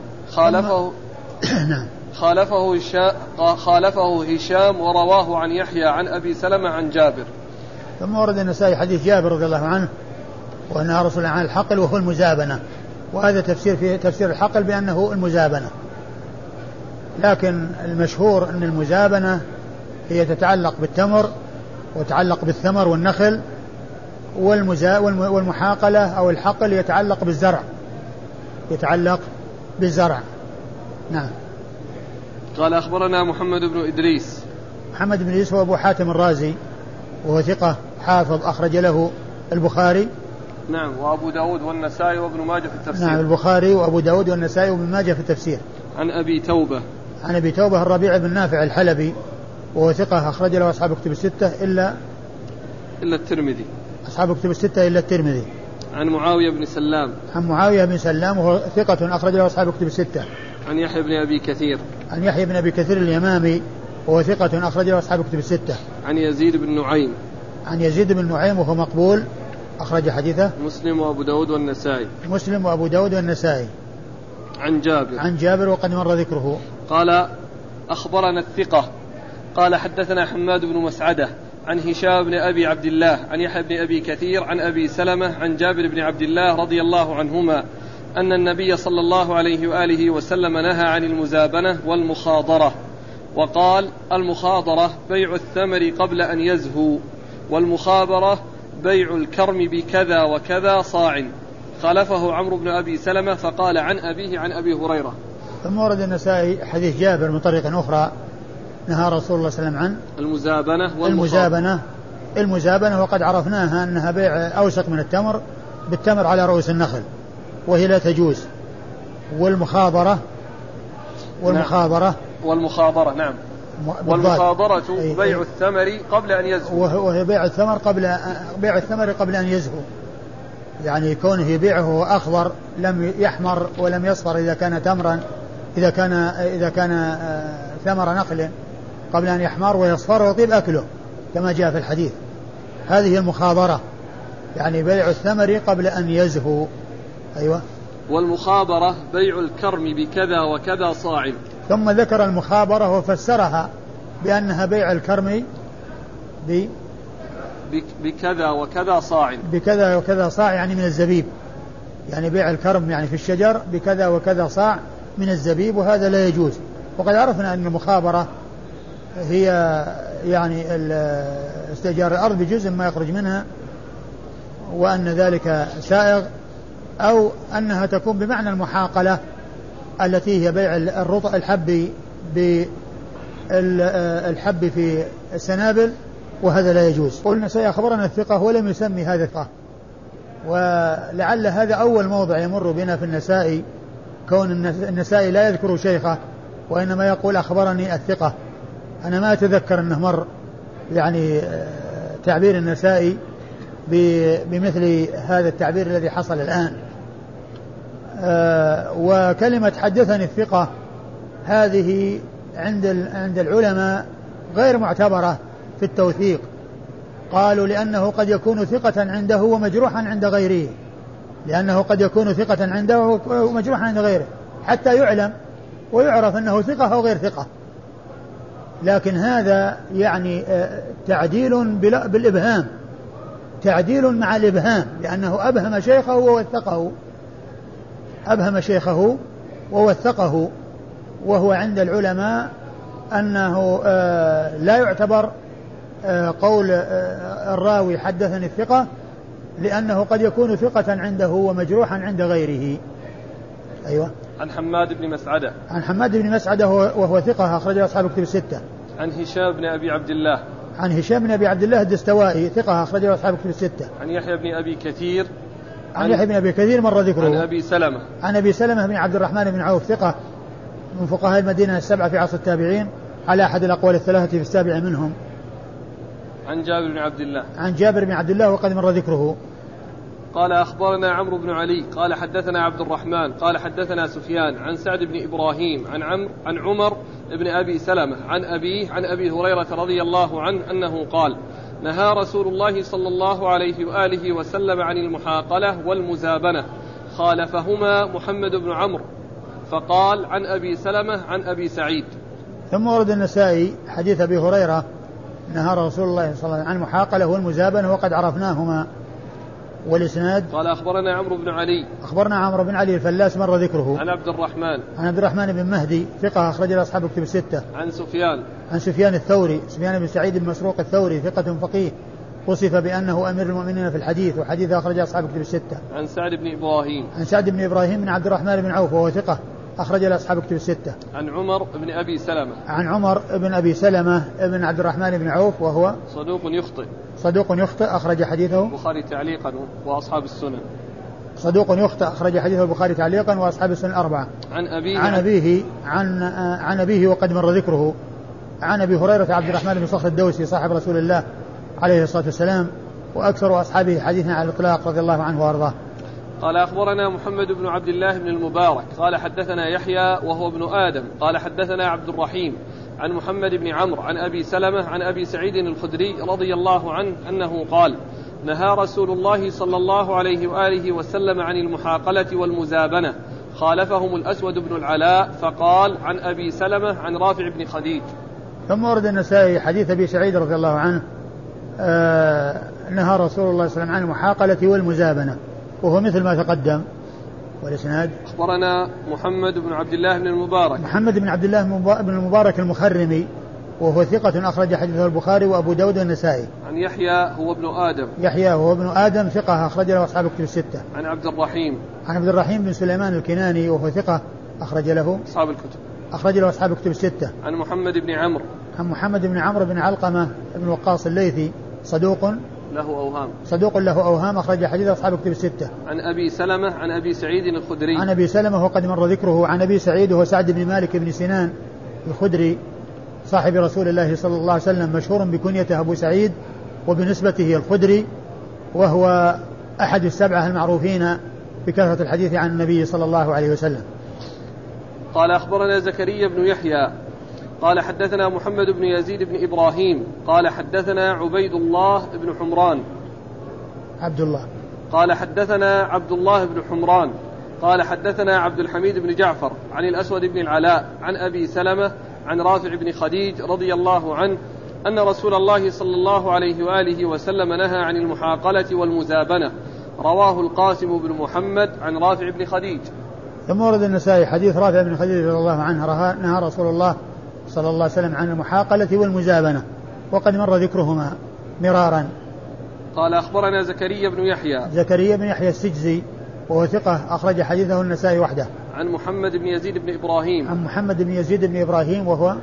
[SPEAKER 1] خالفه هشام ورواه عن يحيى عن أبي سلمة عن جابر.
[SPEAKER 2] ثم ورد النسائي حديث جابر رضي الله عنه وأنها رسول عن الحقل وهو المزابنة، وهذا تفسير في تفسير الحقل بأنه المزابنة، لكن المشهور أن المزابنة هي تتعلق بالتمر وتتعلق بالثمر والنخل، والمحاقلة أو الحقل يتعلق بالزرع. نعم.
[SPEAKER 1] قال أخبرنا محمد بن إدريس.
[SPEAKER 2] محمد بن إدريس هو أبو حاتم الرازي وهو ثقة حافظ أخرج له البخاري.
[SPEAKER 1] نعم. وأبو داود والنسائي وابن ماجه في التفسير.
[SPEAKER 2] نعم. البخاري وأبو داود والنسائي وابن ماجه في التفسير.
[SPEAKER 1] عن أبي توبة.
[SPEAKER 2] عن أبي توبة الربيع بن نافع الحلبي وهو ثقة أخرج له أصحاب كتب الستة إلا
[SPEAKER 1] الترمذي.
[SPEAKER 2] أصحاب كتب الستة إلا الترمذي.
[SPEAKER 1] عن معاوية بن سلام.
[SPEAKER 2] عن معاوية بن سلام وهو ثقة أخرج له أصحاب كتب الستة.
[SPEAKER 1] عن يحيى بن أبي كثير.
[SPEAKER 2] عن يحيى بن أبي كثير اليمامي وهو ثقة أخرج له أصحاب كتب الستة.
[SPEAKER 1] عن يزيد بن نعيم.
[SPEAKER 2] عن يزيد بن نعيم وهو مقبول أخرج حديثه
[SPEAKER 1] مسلم وأبو داود والنسائي.
[SPEAKER 2] مسلم وأبو داود والنسائي.
[SPEAKER 1] عن جابر.
[SPEAKER 2] عن جابر وقد مر ذكره.
[SPEAKER 1] قال أخبرنا الثقة قال حدثنا حماد بن مسعدة عن هشام بن أبي عبد الله عن يحيى بن أبي كثير عن أبي سلمة عن جابر بن عبد الله رضي الله عنهما أن النبي صلى الله عليه وآله وسلم نهى عن المزابنة والمخاضرة، وقال: المخاضرة بيع الثمر قبل أن يزهو، والمخابرة بيع الكرم بكذا وكذا صاع. خالفه عمرو بن أبي سلمة فقال عن أبيه عن أبي هريرة.
[SPEAKER 2] ثم ورد النسائي حديث جابر من طريق أخرى نهى رسول الله صلى الله عليه وسلم عن المزابنة وقد عرفناها أنها بيع أوسق من التمر بالتمر على رؤوس النخل وهي لا تجوز. والمخاضرة
[SPEAKER 1] نعم. والمخاضرة بيع الثمر قبل أن يزهو،
[SPEAKER 2] وهي بيع الثمر قبل أن يزهو، يعني كونه يبيعه أخضر لم يحمر ولم يصفر إذا كان تمرا، إذا كان ثمر نخل قبل أن يحمر ويصفر ويطيب أكله كما جاء في الحديث. هذه المخاضرة، يعني بيع الثمر قبل أن يزهو. أيوة.
[SPEAKER 1] والمخابرة بيع الكرم بكذا وكذا صاع.
[SPEAKER 2] ثم ذكر المخابرة وفسرها بأنها بيع الكرم
[SPEAKER 1] بكذا وكذا صاع.
[SPEAKER 2] بكذا وكذا صاع يعني من الزبيب، يعني بيع الكرم يعني في الشجر بكذا وكذا صاع من الزبيب، وهذا لا يجوز. وقد عرفنا أن المخابرة هي يعني استئجار الأرض بجزء ما يخرج منها، وأن ذلك سائغ، أو أنها تكون بمعنى المحاقلة التي هي بيع الحب في السنابل، وهذا لا يجوز. قلنا سيخبرنا الثقة ولم يسمي هذا الثقة، ولعل هذا أول موضع يمر بنا في النسائي، كون النسائي لا يذكر شيخه وإنما يقول أخبرني الثقة. أنا ما أتذكر أنه مر يعني تعبير النسائي بمثل هذا التعبير الذي حصل الآن. وكلمة حدثني الثقة هذه عند العلماء غير معتبرة في التوثيق، قالوا لأنه قد يكون ثقة عنده ومجروحا عند غيره، حتى يعلم ويعرف أنه ثقة أو غير ثقة. لكن هذا يعني تعديل بالإبهام، تعديل مع الإبهام، لأنه أبهم شيخه ووثقه، وهو عند العلماء أنه لا يعتبر قول الراوي حدثني الثقة، لأنه قد يكون ثقة عنده ومجروحا عند غيره. أيوة.
[SPEAKER 1] عن حماد بن مسعدة
[SPEAKER 2] وهو ثقة أخرجه أصحاب كتب الستة.
[SPEAKER 1] عن هشام بن أبي عبد الله الدستوائي ثقة أخرجه أصحاب كتب الستة. عن يحيى بن أبي كثير مر ذكره. عن أبي سلمة بن عبد الرحمن بن عوف ثقة من فقهاء المدينة السبعة في عصر التابعين على أحد الأقوال الثلاثة في السابع منهم. عن جابر بن عبد الله وقد مر ذكره. قال أخبرنا عمرو بن علي قال حدثنا عبد الرحمن قال حدثنا سفيان عن سعد بن إبراهيم عن عمر بن أبي سلمة عن أبيه عن أبي هريرة رضي الله عنه أنه قال نهى رسول الله صلى الله عليه وآله وسلم عن المحاقلة والمزابنة خالفهما محمد بن عمرو فقال عن أبي سلمة عن أبي سعيد.
[SPEAKER 2] ثم ورد النسائي حديث أبي هريرة نهى رسول الله صلى الله عليه وسلم عن المحاقلة والمزابنة وقد عرفناهما. والإسناد
[SPEAKER 1] قال أخبرنا عمرو بن علي
[SPEAKER 2] أخبرنا عمرو بن علي الفلاس مر ذكره
[SPEAKER 1] عن عبد الرحمن
[SPEAKER 2] بن مهدي ثقة أخرج له أصحاب الكتب الستة. عن سفيان الثوري سفيان بن سعيد بن مسروق الثوري ثقة فقيه وصف بأنه أمير المؤمنين في الحديث وحديث أخرج أصحاب الكتب الستة.
[SPEAKER 1] عن سعد بن إبراهيم بن عبد الرحمن بن عوف وهو ثقة أخرج له أصحاب الكتب الستة. عن عمر بن أبي سلمة
[SPEAKER 2] بن عبد الرحمن بن عوف وهو صدوق يخطئ أخرج حديثه
[SPEAKER 1] البخاري تعليقا وأصحاب السنن.
[SPEAKER 2] صدوق يخطئ أخرج حديثه البخاري تعليقا وأصحاب السنن الأربعة. عن أبيه وقد مر ذكره عن أبي هريرة عبد الرحمن بن صخر الدوسي صاحب رسول الله عليه الصلاة والسلام وأكثر أصحابه حديثا على الإطلاق رضي الله عنه وأرضاه.
[SPEAKER 1] قال أخبرنا محمد بن عبد الله بن المبارك قال حدثنا يحيى وهو ابن آدم قال حدثنا عبد الرحيم عن محمد بن عمرو عن أبي سلمة عن أبي سعيد الخدري رضي الله عنه أنه قال نهى رسول الله صلى الله عليه وآله وسلم عن المحاقلة والمزابنة خالفهم الأسود بن العلاء فقال عن أبي سلمة عن رافع بن خديج.
[SPEAKER 2] ثم ورد النسائي حديث أبي سعيد رضي الله عنه نهى رسول الله صلى الله عليه وسلم عن المحاقلة والمزابنة وهو مثل ما تقدم. والإسناد
[SPEAKER 1] أخبرنا محمد بن عبد الله
[SPEAKER 2] بن المبارك المخرمي وهو ثقة أخرج حديثه البخاري وأبو داود والنسائي.
[SPEAKER 1] عن يحيى هو ابن
[SPEAKER 2] آدم ثقة أخرج له أصحاب الكتب الستة.
[SPEAKER 1] عن عبد
[SPEAKER 2] الرحيم بن سليمان الكناني وهو ثقة أخرج له أصحاب الكتب الستة.
[SPEAKER 1] عن
[SPEAKER 2] محمد بن عمرو بن علقمة بن وقاص الليثي صدوق له أوهام أخرج حديث أصحاب الكتب الستة.
[SPEAKER 1] عن أبي سلمة عن أبي سعيد الخدري
[SPEAKER 2] عن أبي سلمة وقد مر ذكره عن أبي سعيد وهو سعد بن مالك بن سنان الخدري صاحب رسول الله صلى الله عليه وسلم مشهور بكنيته أبو سعيد وبنسبته الخدري وهو أحد السبعة المعروفين بكثرة الحديث عن النبي صلى الله عليه وسلم.
[SPEAKER 1] قال أخبرنا زكريا بن يحيى قال حدثنا محمد بن يزيد بن إبراهيم قال حدثنا عبيد الله بن حمران قال حدثنا عبد الله بن حمران قال حدثنا عبد الحميد بن جعفر عن الأسود بن العلاء عن أبي سلمة عن رافع بن خديج رضي الله عنه أن رسول الله صلى الله عليه وآله وسلم نهى عن المحاقلة والمزابنة رواه القاسم بن محمد عن رافع بن خديج.
[SPEAKER 2] ثم ورد النسائي حديث رافع بن خديج رضي الله عنه نهى رسول الله صلى الله عليه وسلم عن المحاقلة والمزابنة وقد مر ذكرهما مرارا.
[SPEAKER 1] قال أخبرنا زكريا بن يحيى
[SPEAKER 2] السجزي وهو ثقة أخرج حديثه النسائي وحده.
[SPEAKER 1] عن محمد بن يزيد بن إبراهيم
[SPEAKER 2] وهو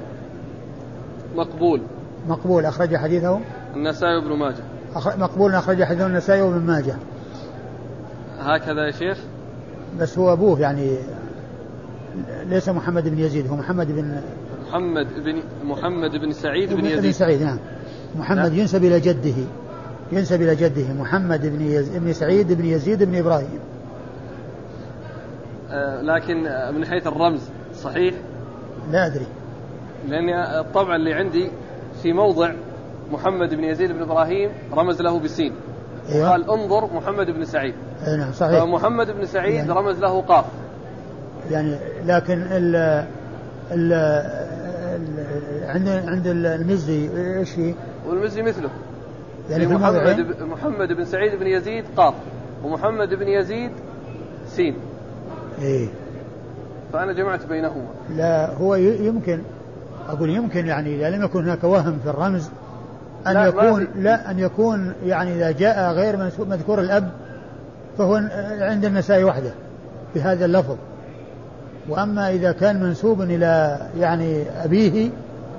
[SPEAKER 1] مقبول
[SPEAKER 2] أخرج حديثه
[SPEAKER 1] النسائي وابن ماجه.
[SPEAKER 2] مقبول أخرج حديثه النسائي وابن ماجه.
[SPEAKER 1] هكذا يا شيخ
[SPEAKER 2] بس هو أبوه يعني ليس محمد بن يزيد هو محمد بن سعيد بن يزيد. نعم محمد ينسب إلى جده محمد بن سعيد بن يزيد بن إبراهيم.
[SPEAKER 1] لكن من حيث الرمز صحيح
[SPEAKER 2] لا أدري
[SPEAKER 1] لأن الطبع اللي عندي في موضع محمد بن يزيد بن إبراهيم رمز له بسين. أيوة. قال انظر محمد بن سعيد.
[SPEAKER 2] نعم صحيح.
[SPEAKER 1] محمد بن سعيد يعني رمز له قاف
[SPEAKER 2] يعني لكن عند المزي ايش هي؟
[SPEAKER 1] والمزي مثله
[SPEAKER 2] يعني
[SPEAKER 1] محمد بن سعيد بن يزيد قاف ومحمد بن يزيد سين.
[SPEAKER 2] ايه
[SPEAKER 1] فأنا جمعت بينهما.
[SPEAKER 2] لا هو يمكن يعني لم يكن هناك وهم في الرمز أن يكون يعني إذا جاء غير مذكور الأب فهو عند النسائي وحده بهذا اللفظ. وأما إذا كان منسوب إلى يعني أبيه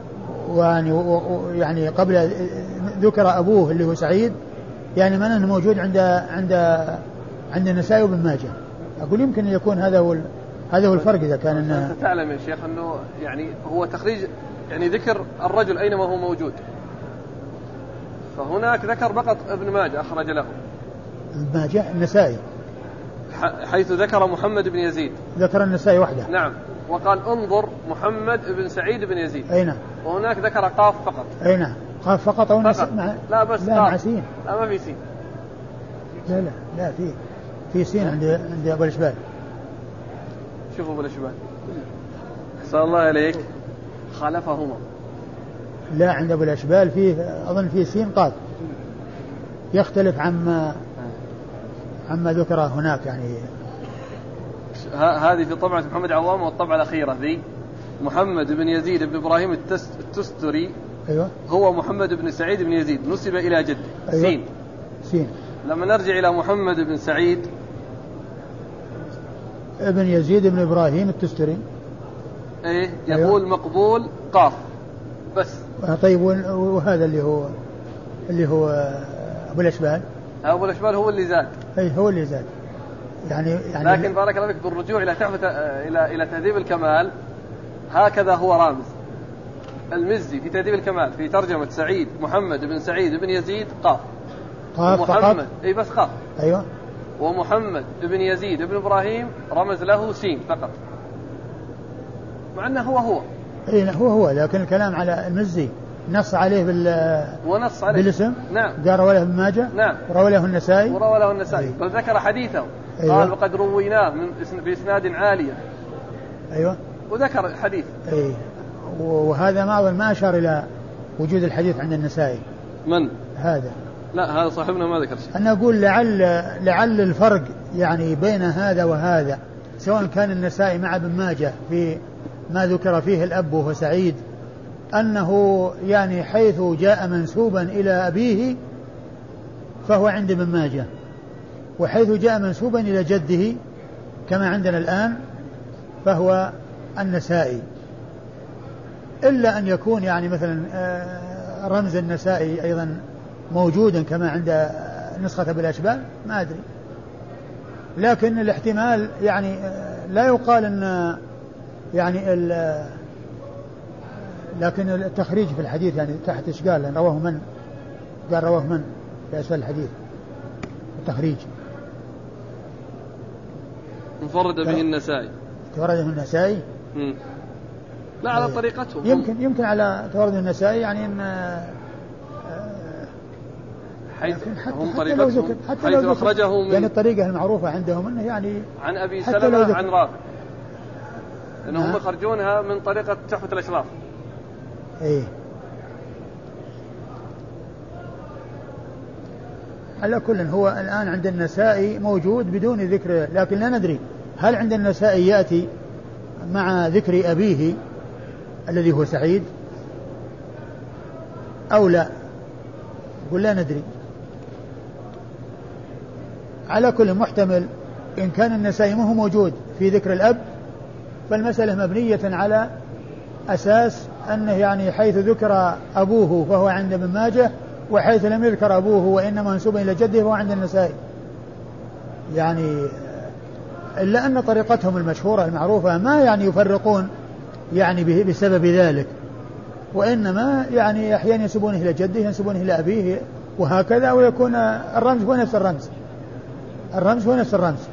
[SPEAKER 2] يعني قبل ذكر أبوه اللي هو سعيد يعني من أنه موجود عند النسائي وابن ماجه. أقول يمكن أن يكون هذا هو الفرق إذا كان
[SPEAKER 1] أنت تعلم يا شيخ أنه يعني هو تخريج يعني ذكر الرجل أينما هو موجود فهناك ذكر فقط ابن ماجه أخرج له
[SPEAKER 2] ابن ماجه النسائي.
[SPEAKER 1] حيث ذكر محمد بن يزيد،
[SPEAKER 2] ذكر النسائي وحده.
[SPEAKER 1] نعم، وقال انظر محمد بن سعيد بن يزيد.
[SPEAKER 2] أي نعم.
[SPEAKER 1] وهناك ذكر قاف فقط.
[SPEAKER 2] أي نعم، قاف فقط أو
[SPEAKER 1] فقط. لا بس
[SPEAKER 2] لا مع سين.
[SPEAKER 1] لا ما في سين.
[SPEAKER 2] لا في سين عند أبو الأشبال.
[SPEAKER 1] شوفوا أبو الأشبال صلى الله عليك خالفهما.
[SPEAKER 2] لا عند أبو الأشبال فيه أظن فيه سين قاف، يختلف عما ذكر هناك يعني.
[SPEAKER 1] هذه في طبعة محمد عوام، والطبعة الأخيرة ذي محمد بن يزيد بن إبراهيم التستري.
[SPEAKER 2] أيوة.
[SPEAKER 1] هو محمد بن سعيد بن يزيد نسب إلى جده.
[SPEAKER 2] أيوة. سين.
[SPEAKER 1] لما نرجع إلى محمد بن سعيد
[SPEAKER 2] ابن يزيد بن إبراهيم التستري،
[SPEAKER 1] إيه يقول أيوة. مقبول قاف بس.
[SPEAKER 2] طيب، وهذا اللي هو أبو الأشبال.
[SPEAKER 1] أبو الأشبال هو اللي زاد.
[SPEAKER 2] أي هو اللي زاد يعني
[SPEAKER 1] لكن بارك الله فيك بالرجوع إلى تحفة إلى تهذيب الكمال، هكذا هو رامز المزي في تهذيب الكمال في ترجمة سعيد محمد بن سعيد بن يزيد قاف
[SPEAKER 2] فقط.
[SPEAKER 1] أي بس قاف.
[SPEAKER 2] أيوة.
[SPEAKER 1] ومحمد بن يزيد بن إبراهيم رمز له سين فقط، مع أنه هو.
[SPEAKER 2] إيه هو، لكن الكلام على المزي نص عليه
[SPEAKER 1] ونص عليه
[SPEAKER 2] بالاسم.
[SPEAKER 1] نعم.
[SPEAKER 2] قال رواه ابن ماجه.
[SPEAKER 1] نعم.
[SPEAKER 2] ورواه النسائي.
[SPEAKER 1] أيوة. بل ذكر حديثه.
[SPEAKER 2] أيوة.
[SPEAKER 1] قال وقد رويناه بإسناد عالية.
[SPEAKER 2] أيوة.
[SPEAKER 1] وذكر الحديث.
[SPEAKER 2] أي. وهذا ما أشار إلى وجود الحديث عند النسائي.
[SPEAKER 1] من
[SPEAKER 2] هذا؟
[SPEAKER 1] لا، هذا صاحبنا ما ذكر شيء.
[SPEAKER 2] أنا أقول لعل الفرق يعني بين هذا وهذا، سواء كان النسائي مع ابن ماجه في ما ذكر فيه الأب وهو سعيد، أنه يعني حيث جاء منسوبا إلى أبيه فهو عند ابن ماجه، وحيث جاء منسوبا إلى جده كما عندنا الآن فهو النسائي، إلا أن يكون يعني مثلا رمز النسائي أيضا موجودا كما عند نسخة أبي الأشبال، ما أدري، لكن الاحتمال يعني لا يقال أن يعني لكن التخريج في الحديث يعني تحت إيش قال رواه من؟ قال رواه من في أسفل الحديث التخريج؟
[SPEAKER 1] انفرد به النسائي.
[SPEAKER 2] تفرده النسائي.
[SPEAKER 1] لا على طريقتهم.
[SPEAKER 2] يمكن على تفرد النسائي يعني ان
[SPEAKER 1] حيث هم طريقتهم حيث أخرجه من
[SPEAKER 2] يعني الطريقة المعروفة عندهم انه يعني
[SPEAKER 1] عن أبي سلمة عن رافع، لأنهم يخرجونها من طريقة تحفة الأشراف.
[SPEAKER 2] ايه على كل هو الآن عند النسائي موجود بدون ذكر، لكن لا ندري هل عند النسائي يأتي مع ذكر أبيه الذي هو سعيد أو لا، ولا ندري. على كل محتمل إن كان النسائي ما هو موجود في ذكر الأب فالمسألة مبنية على أساس أنه يعني حيث ذكر أبوه فهو عند ابن ماجه، وحيث لم يذكر أبوه وإنما منسوبا إلى جده فهو عند النسائي يعني، إلا أن طريقتهم المشهورة المعروفة ما يعني يفرقون يعني بسبب ذلك، وإنما يعني أحيانا ينسبونه إلى جده ينسبونه إلى أبيه وهكذا، ويكون الرمز هو نفس الرمز هو نفس الرمز.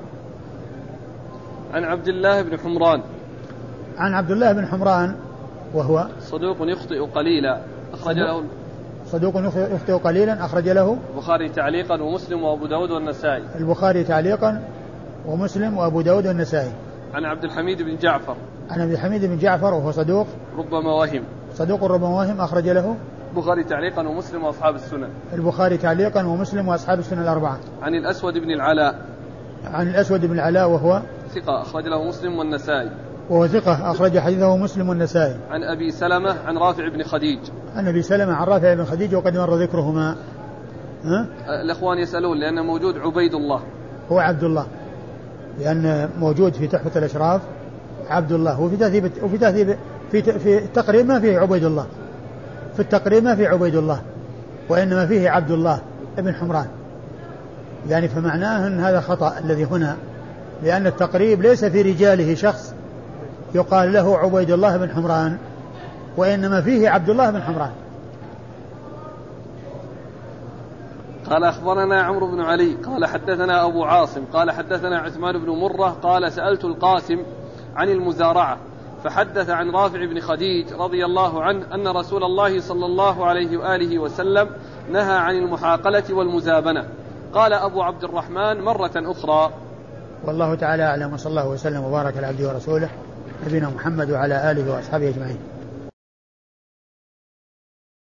[SPEAKER 1] عن عبد الله بن حمران.
[SPEAKER 2] عن عبد الله بن حمران وهو
[SPEAKER 1] صدوق يخطئ قليلا أخرج له
[SPEAKER 2] صدوق يخطئ قليلا أخرج له
[SPEAKER 1] البخاري تعليقا ومسلم وأبو داود والنسائي.
[SPEAKER 2] البخاري تعليقا ومسلم وأبو داود والنسائي.
[SPEAKER 1] عن عبد الحميد بن جعفر.
[SPEAKER 2] عن عبد الحميد بن جعفر وهو صدوق ربما وهم أخرج له
[SPEAKER 1] البخاري تعليقا ومسلم وأصحاب السنن.
[SPEAKER 2] البخاري تعليقا ومسلم وأصحاب السنن الأربعة.
[SPEAKER 1] عن الأسود بن العلاء.
[SPEAKER 2] عن الأسود بن العلاء وهو
[SPEAKER 1] ثقة أخرج له مسلم والنسائي.
[SPEAKER 2] وهو ثقة أخرج حديثه مسلم والنسائي.
[SPEAKER 1] عن أبي سلمة عن رافع بن خديج.
[SPEAKER 2] عن أبي سلمة عن رافع بن خديج وقد مر ذكرهما.
[SPEAKER 1] الأخوان يسألون لأن موجود عبيد الله.
[SPEAKER 2] هو عبد الله، لأن موجود في تحفة الأشراف عبد الله، وفي تهذيب في التقريب ما فيه عبيد الله، في التقريب ما فيه عبيد الله وإنما فيه عبد الله ابن حمران، يعني فمعناه أن هذا خطأ الذي هنا، لأن التقريب ليس في رجاله شخص يقال له عبيد الله بن حمران، وإنما فيه عبد الله بن حمران.
[SPEAKER 1] قال أخبرنا عمرو بن علي قال حدثنا أبو عاصم قال حدثنا عثمان بن مرة قال سألت القاسم عن المزارعة فحدث عن رافع بن خديج رضي الله عنه أن رسول الله صلى الله عليه وآله وسلم نهى عن المحاقلة والمزابنة. قال أبو عبد الرحمن مرة أخرى.
[SPEAKER 2] والله تعالى أعلم، وصلى الله وسلم وبارك على عبده ورسوله نبينا محمد وعلى آله وأصحابه أجمعين.